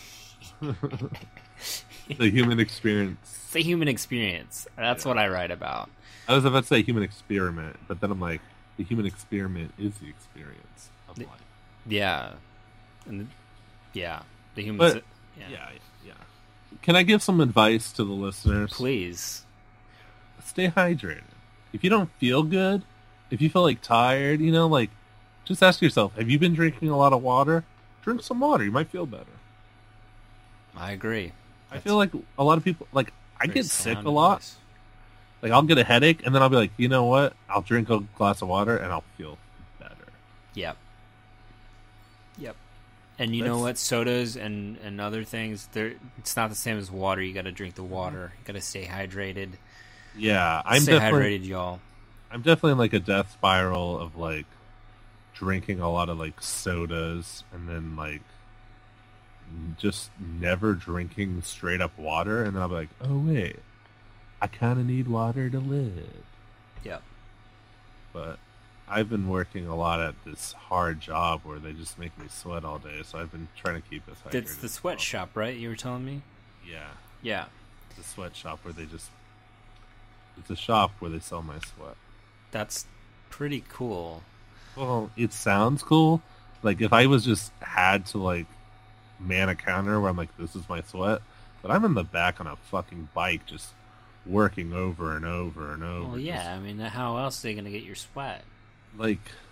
The human experience. It's a human experience. That's what I write about. I was about to say human experiment, but then I'm like, the human experiment is the experience of life. Yeah, and the humans. But, yeah. Can I give some advice to the listeners? Please. Stay hydrated. If you don't feel good, if you feel like tired, just ask yourself, have you been drinking a lot of water? Drink some water. You might feel better. I agree. I feel like a lot of people, I Very get sick sound a lot. advice. Like, I'll get a headache, and then I'll be like, you know what? I'll drink a glass of water, and I'll feel better. Yep. And you know what? Sodas and other things, it's not the same as water. You got to drink the water. You got to stay hydrated. Yeah, Stay hydrated, y'all. I'm definitely in, a death spiral of, drinking a lot of, sodas, and then, just never drinking straight up water, and then I'll be like, oh, wait. I kind of need water to live. Yep. But I've been working a lot at this hard job where they just make me sweat all day, so I've been trying to keep us hydrated. It's the sweatshop, right? You were telling me? Yeah. Yeah. It's a sweatshop where it's a shop where they sell my sweat. That's pretty cool. Well, it sounds cool. If I was just had to, man a counter where I'm like, this is my sweat, but I'm in the back on a fucking bike just working over and over and over. Well, yeah. I mean, how else are they going to get your sweat? I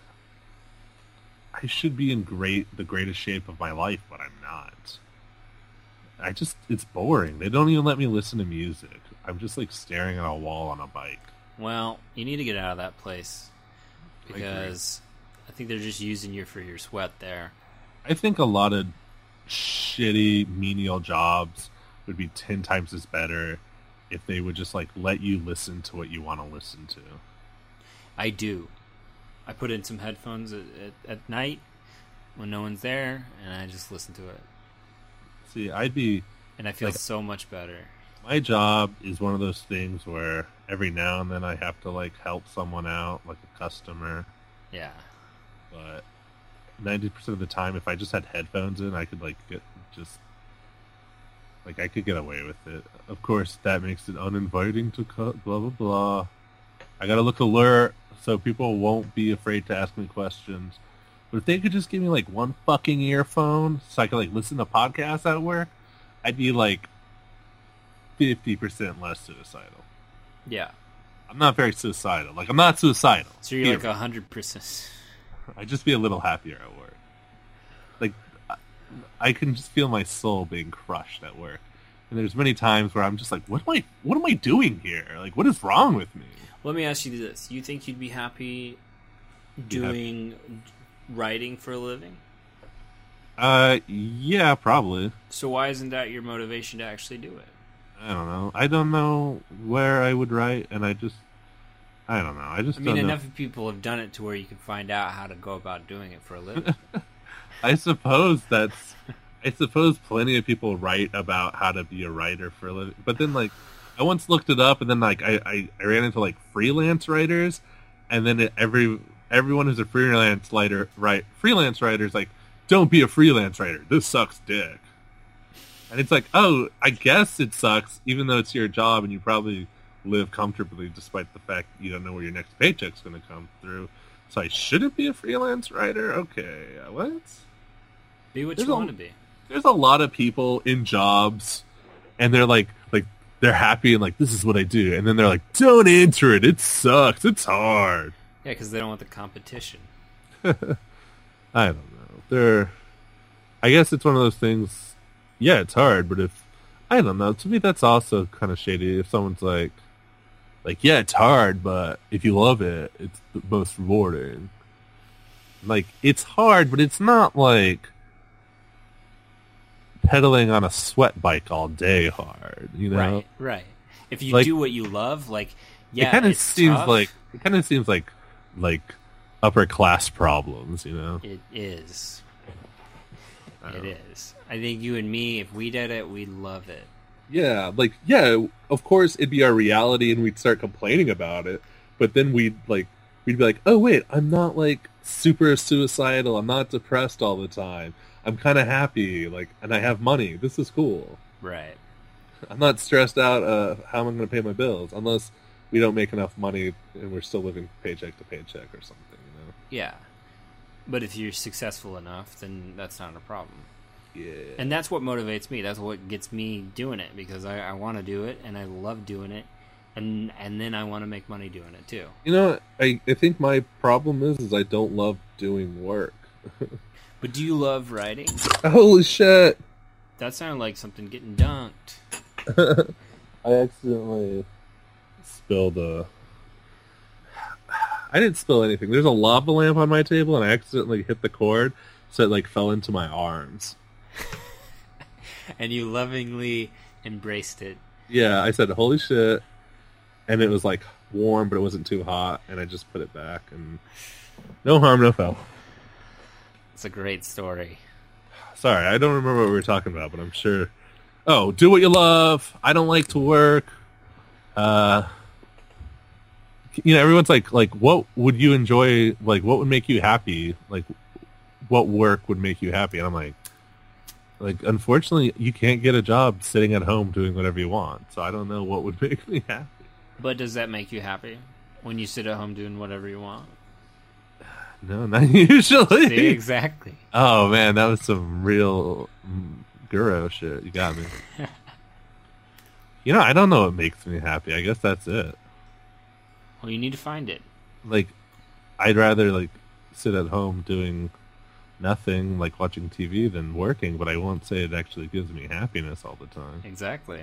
should be in the greatest shape of my life, but I'm not. It's boring. They don't even let me listen to music. I'm just staring at a wall on a bike. Well, you need to get out of that place because I think they're just using you for your sweat there. I think a lot of shitty menial jobs would be 10 times as better if they would just let you listen to what you want to listen to. I do. I put in some headphones at night when no one's there, and I just listen to it. See, and I feel so much better. My job is one of those things where every now and then I have to help someone out, like a customer. Yeah. But 90% of the time, if I just had headphones in, I could I could get away with it. Of course, that makes it uninviting to cut, blah, blah, blah. I gotta look alert so people won't be afraid to ask me questions. But if they could just give me one fucking earphone so I could listen to podcasts at work, I'd be 50% less suicidal. Yeah. I'm not very suicidal. I'm not suicidal. So you're 100%. I'd just be a little happier at work. I can just feel my soul being crushed at work. And there's many times where I'm just what am I doing here? What is wrong with me? Let me ask you this. You think you'd be happy doing writing for a living? Yeah, probably. So why isn't that your motivation to actually do it? I don't know. I don't know where I would write, and I don't know. I mean, enough people have done it to where you can find out how to go about doing it for a living. I suppose plenty of people write about how to be a writer for a living. But then, I once looked it up, and then, I ran into, freelance writers, and then everyone who's a freelance writer is don't be a freelance writer. This sucks dick. And it's oh, I guess it sucks, even though it's your job, and you probably live comfortably despite the fact you don't know where your next paycheck's going to come through. So I shouldn't be a freelance writer? Okay, what? Be what you want to be. There's a lot of people in jobs, and they're they're happy and this is what I do. And then they're don't enter it. It sucks. It's hard. Yeah, because they don't want the competition. I don't know. I guess it's one of those things. Yeah, it's hard, but I don't know. To me, that's also kind of shady. If someone's yeah, it's hard, but if you love it, it's the most rewarding. It's hard, but it's not pedaling on a sweat bike all day hard, you know? Right. If you do what you love, yeah, it kind of seems tough. like upper class problems, you know? It is. It is. I think you and me, if we did it, we'd love it. Yeah, like, yeah, of course it'd be our reality and we'd start complaining about it, but then we'd be like, oh wait, I'm not like super suicidal, I'm not depressed all the time, I'm kind of happy, like, and I have money, this is cool. Right. I'm not stressed out how am I going to pay my bills, unless we don't make enough money and we're still living paycheck to paycheck or something, you know? Yeah. But if you're successful enough, then that's not a problem. Yeah. And that's what motivates me. That's what gets me doing it, because I want to do it, and I love doing it, and then I want to make money doing it, too. You know, I think my problem is I don't love doing work. But do you love writing? Holy shit! That sounded like something getting dunked. I accidentally spilled I didn't spill anything. There's a lava lamp on my table, and I accidentally hit the cord, so it like fell into my arms. And you lovingly embraced it. Yeah, I said, holy shit. And it was like warm, but it wasn't too hot, and I just put it back, and no harm, no foul. It's a great story. Sorry, I don't remember what we were talking about, but I'm sure. Oh, do what you love. I don't like to work. You know, everyone's like, what would you enjoy? Like, what would make you happy? Like, what work would make you happy? And I'm like, unfortunately, you can't get a job sitting at home doing whatever you want. So I don't know what would make me happy. But does that make you happy when you sit at home doing whatever you want? No, not usually. See, exactly. Oh man, that was some real Guro shit. You got me. You know, I don't know what makes me happy. I guess that's it. Well, you need to find it. Like, I'd rather like sit at home doing nothing, like watching TV, than working. But I won't say it actually gives me happiness all the time. Exactly.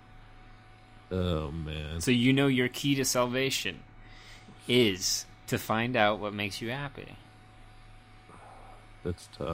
Oh man. So you know your key to salvation is to find out what makes you happy. That's tough.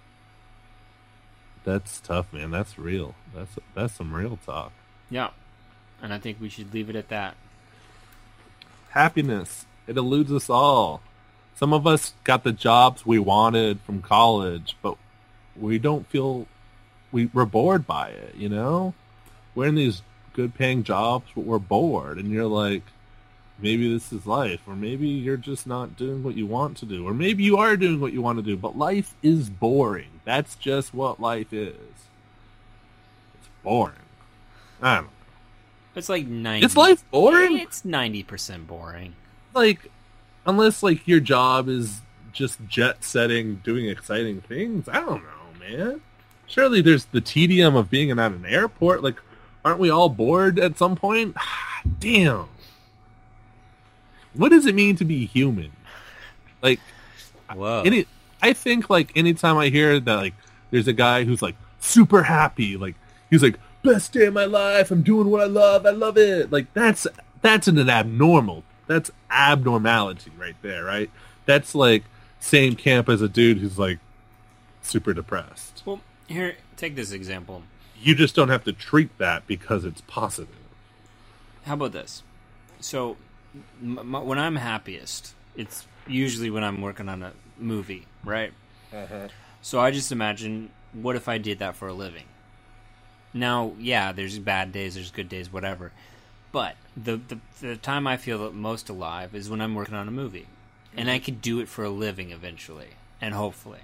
That's tough, man. That's real. That's some real talk. Yeah. And I think we should leave it at that. Happiness. It eludes us all. Some of us got the jobs we wanted from college, but we don't feel we're bored by it, you know? We're in these good paying jobs, but we're bored, and you're like, maybe this is life, or maybe you're just not doing what you want to do, or maybe you are doing what you want to do, but life is boring. That's just what life is. It's boring. I don't know. It's like 90. Is life boring? It's 90% boring. Like, unless like your job is just jet setting, doing exciting things. I don't know, man. Surely there's the tedium of being at an airport. Like, aren't we all bored at some point? Damn. What does it mean to be human? Like, whoa. I think like anytime I hear that like there's a guy who's like super happy, like he's like, best day of my life, I'm doing what I love it. Like that's an abnormal. That's abnormality right there, right? That's like same camp as a dude who's like super depressed. Well, here, take this example. You just don't have to treat that because it's positive. How about this? So, when I'm happiest, it's usually when I'm working on a movie, right? Uh-huh. So I just imagine, what if I did that for a living? Now, yeah, there's bad days, there's good days, whatever. But the time I feel most alive is when I'm working on a movie. And I could do it for a living eventually, and hopefully.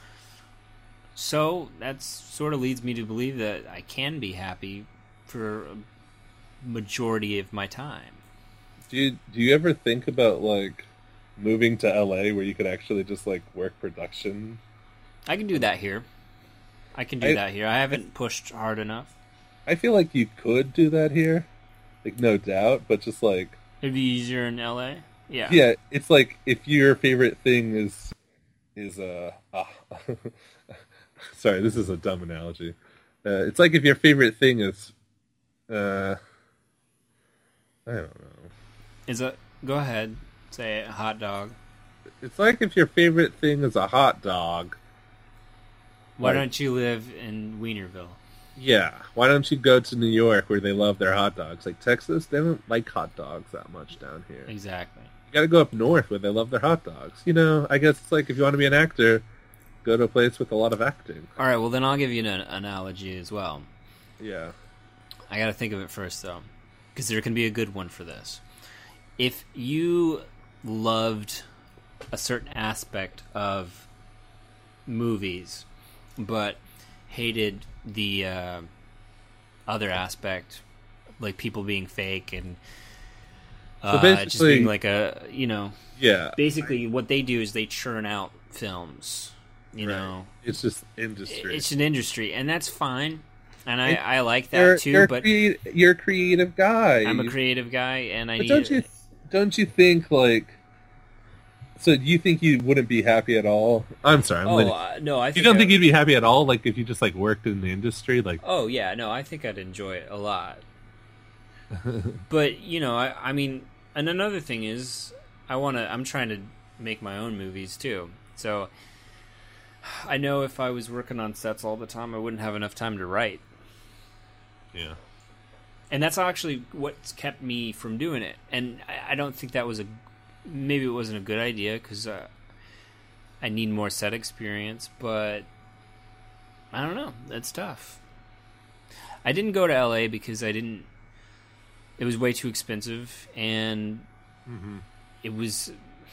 So that sort of leads me to believe that I can be happy for a majority of my time. Do you ever think about like moving to LA where you could actually just like work production? I can do that here. I haven't pushed hard enough. I feel like you could do that here, like no doubt, but just like it'd be easier in LA. Yeah. Yeah, it's like if your favorite thing is sorry, this is a dumb analogy. It's like if your favorite thing is I don't know. Go ahead, say it, hot dog. It's like if your favorite thing is a hot dog. Why don't you live in Wienerville? Yeah, why don't you go to New York where they love their hot dogs? Like Texas, they don't like hot dogs that much down here. Exactly. You gotta go up north where they love their hot dogs. You know, I guess it's like if you want to be an actor, go to a place with a lot of acting. All right, well then I'll give you an analogy as well. Yeah. I got to think of it first though, because there can be a good one for this. If you loved a certain aspect of movies, but hated the other aspect, like people being fake and So basically, just being like yeah. basically what they do is they churn out films, you know. It's just industry. It's an industry, and that's fine. And I like that too, but you're a creative guy. I'm a creative guy, and don't you think, like, so do you think you wouldn't be happy at all? I'm sorry. No, I think you don't think you'd be happy at all, like, if you just, like, worked in the industry? Like, oh, yeah, no, I think I'd enjoy it a lot. But, you know, I mean, and another thing is, I'm trying to make my own movies, too. So, I know if I was working on sets all the time, I wouldn't have enough time to write. Yeah. And that's actually what's kept me from doing it. And I don't think that was maybe it wasn't a good idea, because I need more set experience, but I don't know. That's tough. I didn't go to LA because it was way too expensive, and it was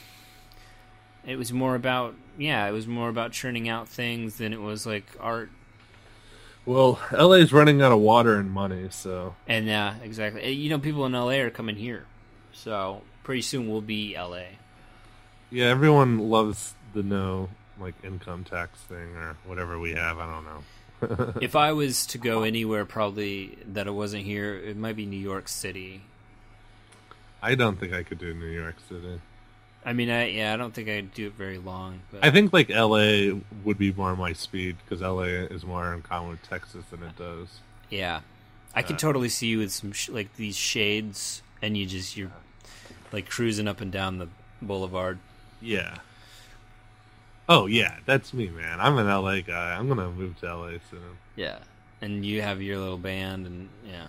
more about churning out things than it was like art. Well, LA's running out of water and money, so. And yeah, exactly. You know, people in LA are coming here, so pretty soon we'll be LA. Yeah, everyone loves the no, like, income tax thing or whatever we have. I don't know. If I was to go anywhere, probably that it wasn't here, it might be New York City. I don't think I could do New York City. I mean, I don't think I'd do it very long. But I think, like, LA would be more my speed, because LA is more in common with Texas than it does. Yeah. I could totally see you with some, like, these shades, and you're, like, cruising up and down the boulevard. Yeah. Oh, yeah, that's me, man. I'm an LA guy. I'm going to move to LA soon. Yeah. And you have your little band, and, yeah.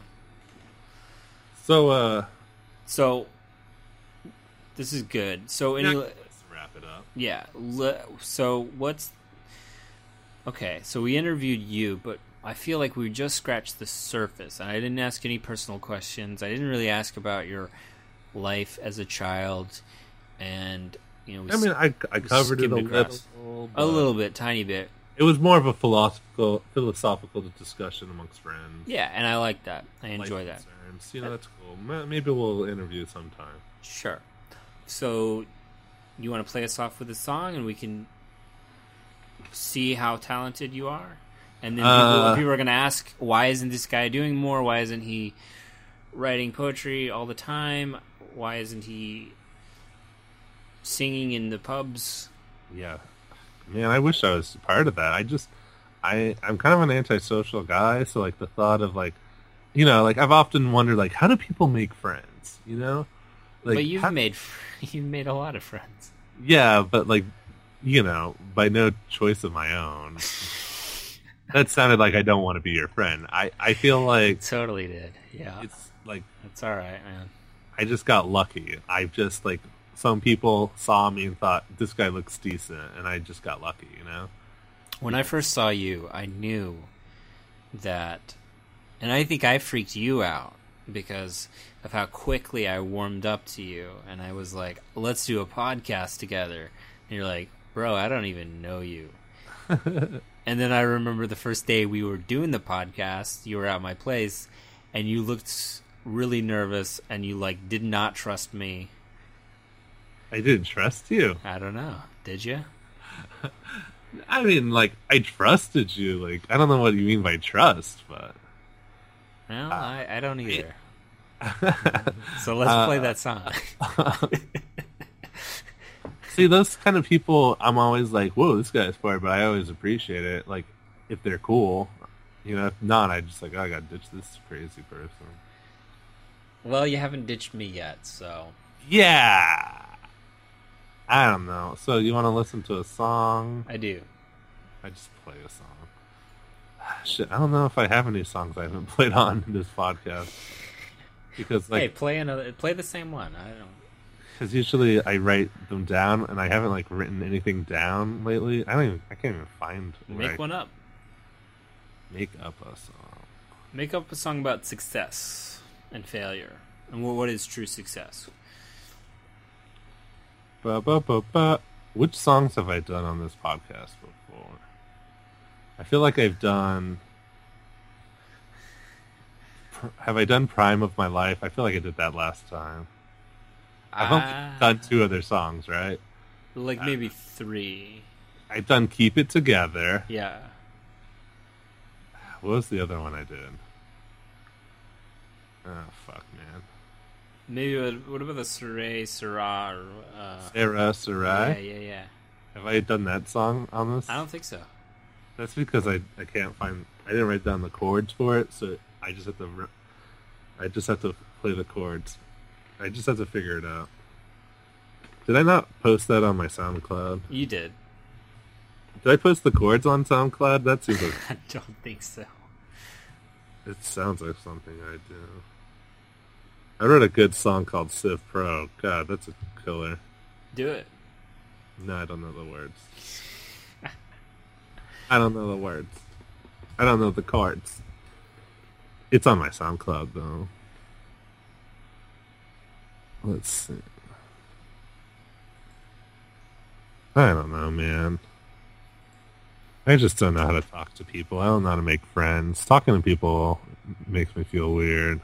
So, this is good. So let's wrap it up. Yeah. So okay, so we interviewed you, but I feel like we just scratched the surface. And I didn't ask any personal questions. I didn't really ask about your life as a child. And, you know, I covered it a little bit, tiny bit. It was more of a philosophical discussion amongst friends. Yeah, and I like that. I enjoy that. Concerns. You know, that's cool. Maybe we'll interview sometime. Sure. So, you want to play us off with a song, and we can see how talented you are? And then people are going to ask, why isn't this guy doing more? Why isn't he writing poetry all the time? Why isn't he singing in the pubs? Yeah. Man, I wish I was part of that. I'm kind of an antisocial guy, so, like, the thought of, like, you know, like, I've often wondered, like, how do people make friends, you know? Like, but you've made a lot of friends. Yeah, but, like, you know, by no choice of my own. That sounded like I don't want to be your friend. I feel like it totally did. Yeah, it's like it's all right, man. I just got lucky. I just, like, some people saw me and thought this guy looks decent, and I just got lucky, you know. When I first saw you, I knew that, and I think I freaked you out because of how quickly I warmed up to you, and I was like, let's do a podcast together. And you're like, bro, I don't even know you. And then I remember the first day we were doing the podcast, you were at my place, and you looked really nervous, and you, like, did not trust me. I didn't trust you. I don't know. Did you? I mean, like, I trusted you. Like, I don't know what you mean by trust, but... Well, I don't either. So let's play that song. See, those kind of people, I'm always like, whoa, this guy's smart, but I always appreciate it, like, if they're cool. You know, if not, I just, like, oh, I gotta ditch this crazy person. Well, you haven't ditched me yet, so... Yeah! I don't know. So, you want to listen to a song? I do. I just play a song. Shit, I don't know if I have any songs I haven't played on this podcast. Because, like... Hey, play the same one. I don't... Because usually I write them down, and I haven't like written anything down lately. I can't even find. Make one up. Make up a song. Make up a song about success and failure, and what is true success. Ba, ba, ba, ba. Which songs have I done on this podcast before? I feel like I've done. Have I done Prime of My Life? I feel like I did that last time. I've only done 2 other songs, right? Like maybe 3. I've done Keep It Together. Yeah. What was the other one I did? Oh, fuck, man. Maybe, what about the Sarai? Sarah. Yeah. Have I done that song on this? I don't think so. That's because I can't find... I didn't write down the chords for it, so I just have to play the chords. I just have to figure it out. Did I not post that on my SoundCloud? You did. Did I post the chords on SoundCloud? That seems like... I don't think so. It sounds like something I do. I wrote a good song called Civ Pro. God, that's a killer. Do it. No, I don't know the words. I don't know the words. I don't know the chords. It's on my SoundCloud, though. Let's see. I don't know, man. I just don't know how to talk to people. I don't know how to make friends. Talking to people makes me feel weird.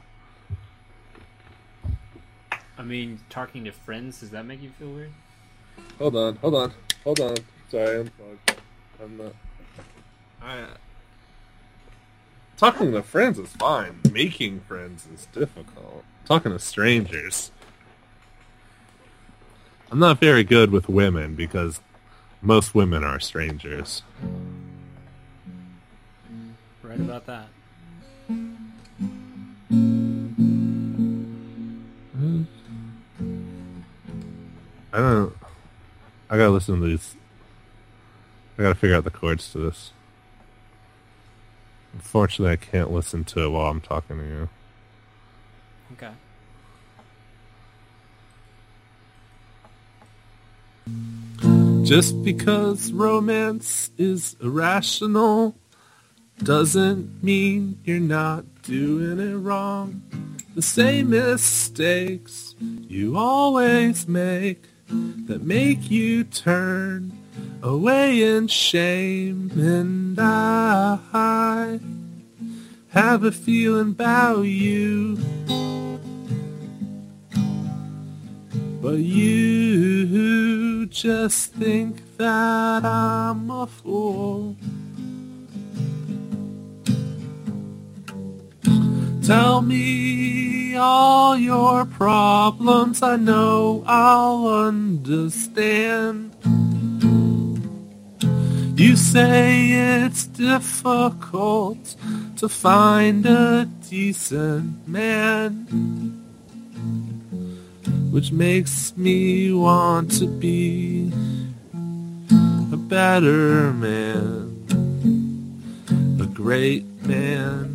I mean, talking to friends, does that make you feel weird? Hold on. Sorry, I'm not. Talking to friends is fine. Making friends is difficult. Talking to strangers. I'm not very good with women because most women are strangers. Right about that. I gotta listen to these. I gotta figure out the chords to this. Unfortunately, I can't listen to it while I'm talking to you. Okay. Just because romance is irrational doesn't mean you're not doing it wrong. The same mistakes you always make that make you turn away in shame. And I have a feeling about you, but you just think that I'm a fool. Tell me all your problems, I know I'll understand. You say it's difficult to find a decent man, which makes me want to be a better man, a great man.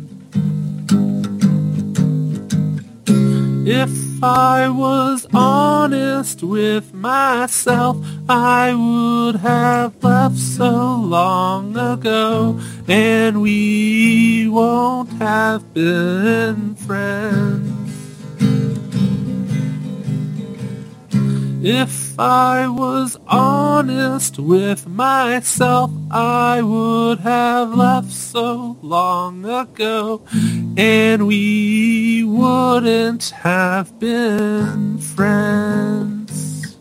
If I was honest with myself, I would have left so long ago, and we won't have been friends. If I was honest with myself, I would have left so long ago, and we wouldn't have been friends.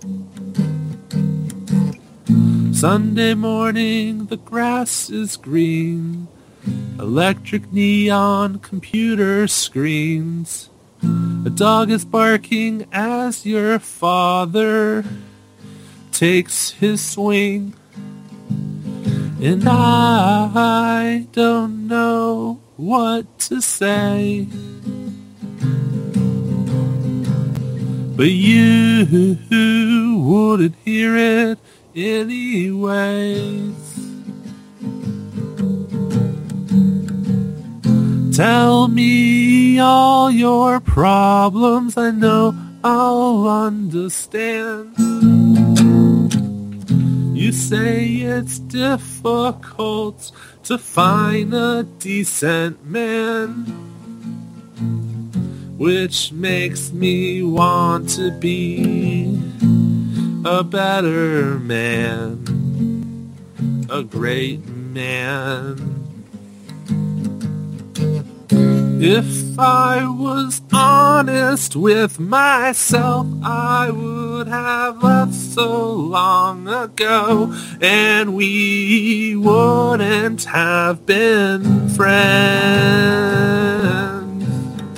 Sunday morning, the grass is green, electric neon computer screens. A dog is barking as your father takes his swing. And I don't know what to say, but you wouldn't hear it anyways. Tell me all your problems, I know I'll understand. You say it's difficult to find a decent man, which makes me want to be a better man, a great man. If I was honest with myself, I would have left so long ago, and we wouldn't have been friends.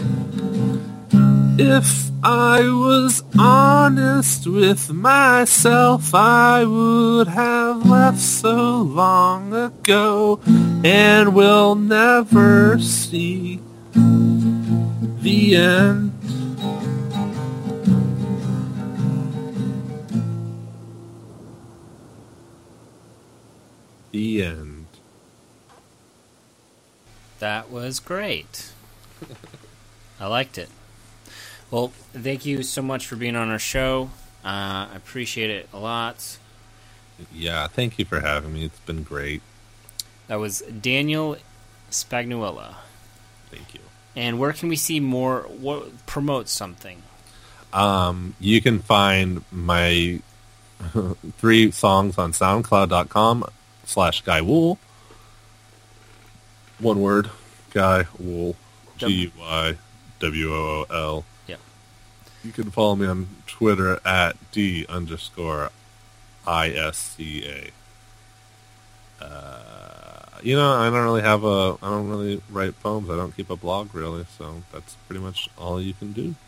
If I was honest with myself, I would have left so long ago, and we'll never see the end. The end. That was great. I liked it. Well, thank you so much for being on our show. I appreciate it a lot. Yeah, thank you for having me. It's been great. That was Daniel Spagnuolo. Thank you. And where can we see more? Promote something. You can find my 3 songs on SoundCloud.com/GuyWool. One word, Guy Wool. GUYWOOL. Yep. You can follow me on Twitter at @D_ISCA. I don't really write poems. I don't keep a blog really, so that's pretty much all you can do.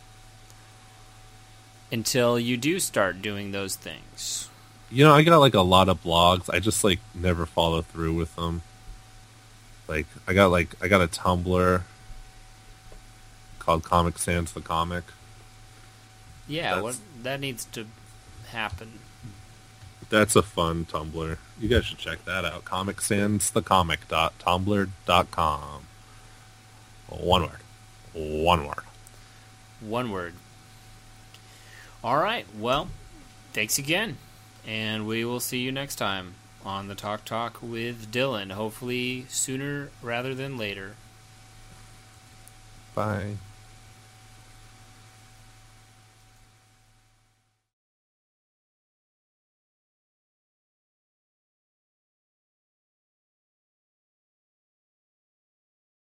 Until you do start doing those things. I got a lot of blogs. I just never follow through with them. I got a Tumblr called Comic Sans the Comic. Yeah, that needs to happen. That's a fun Tumblr. You guys should check that out. comicsansthecomic.tumblr.com. One word. One word. All right. Well, thanks again. And we will see you next time on the Talk with Dylan. Hopefully sooner rather than later. Bye.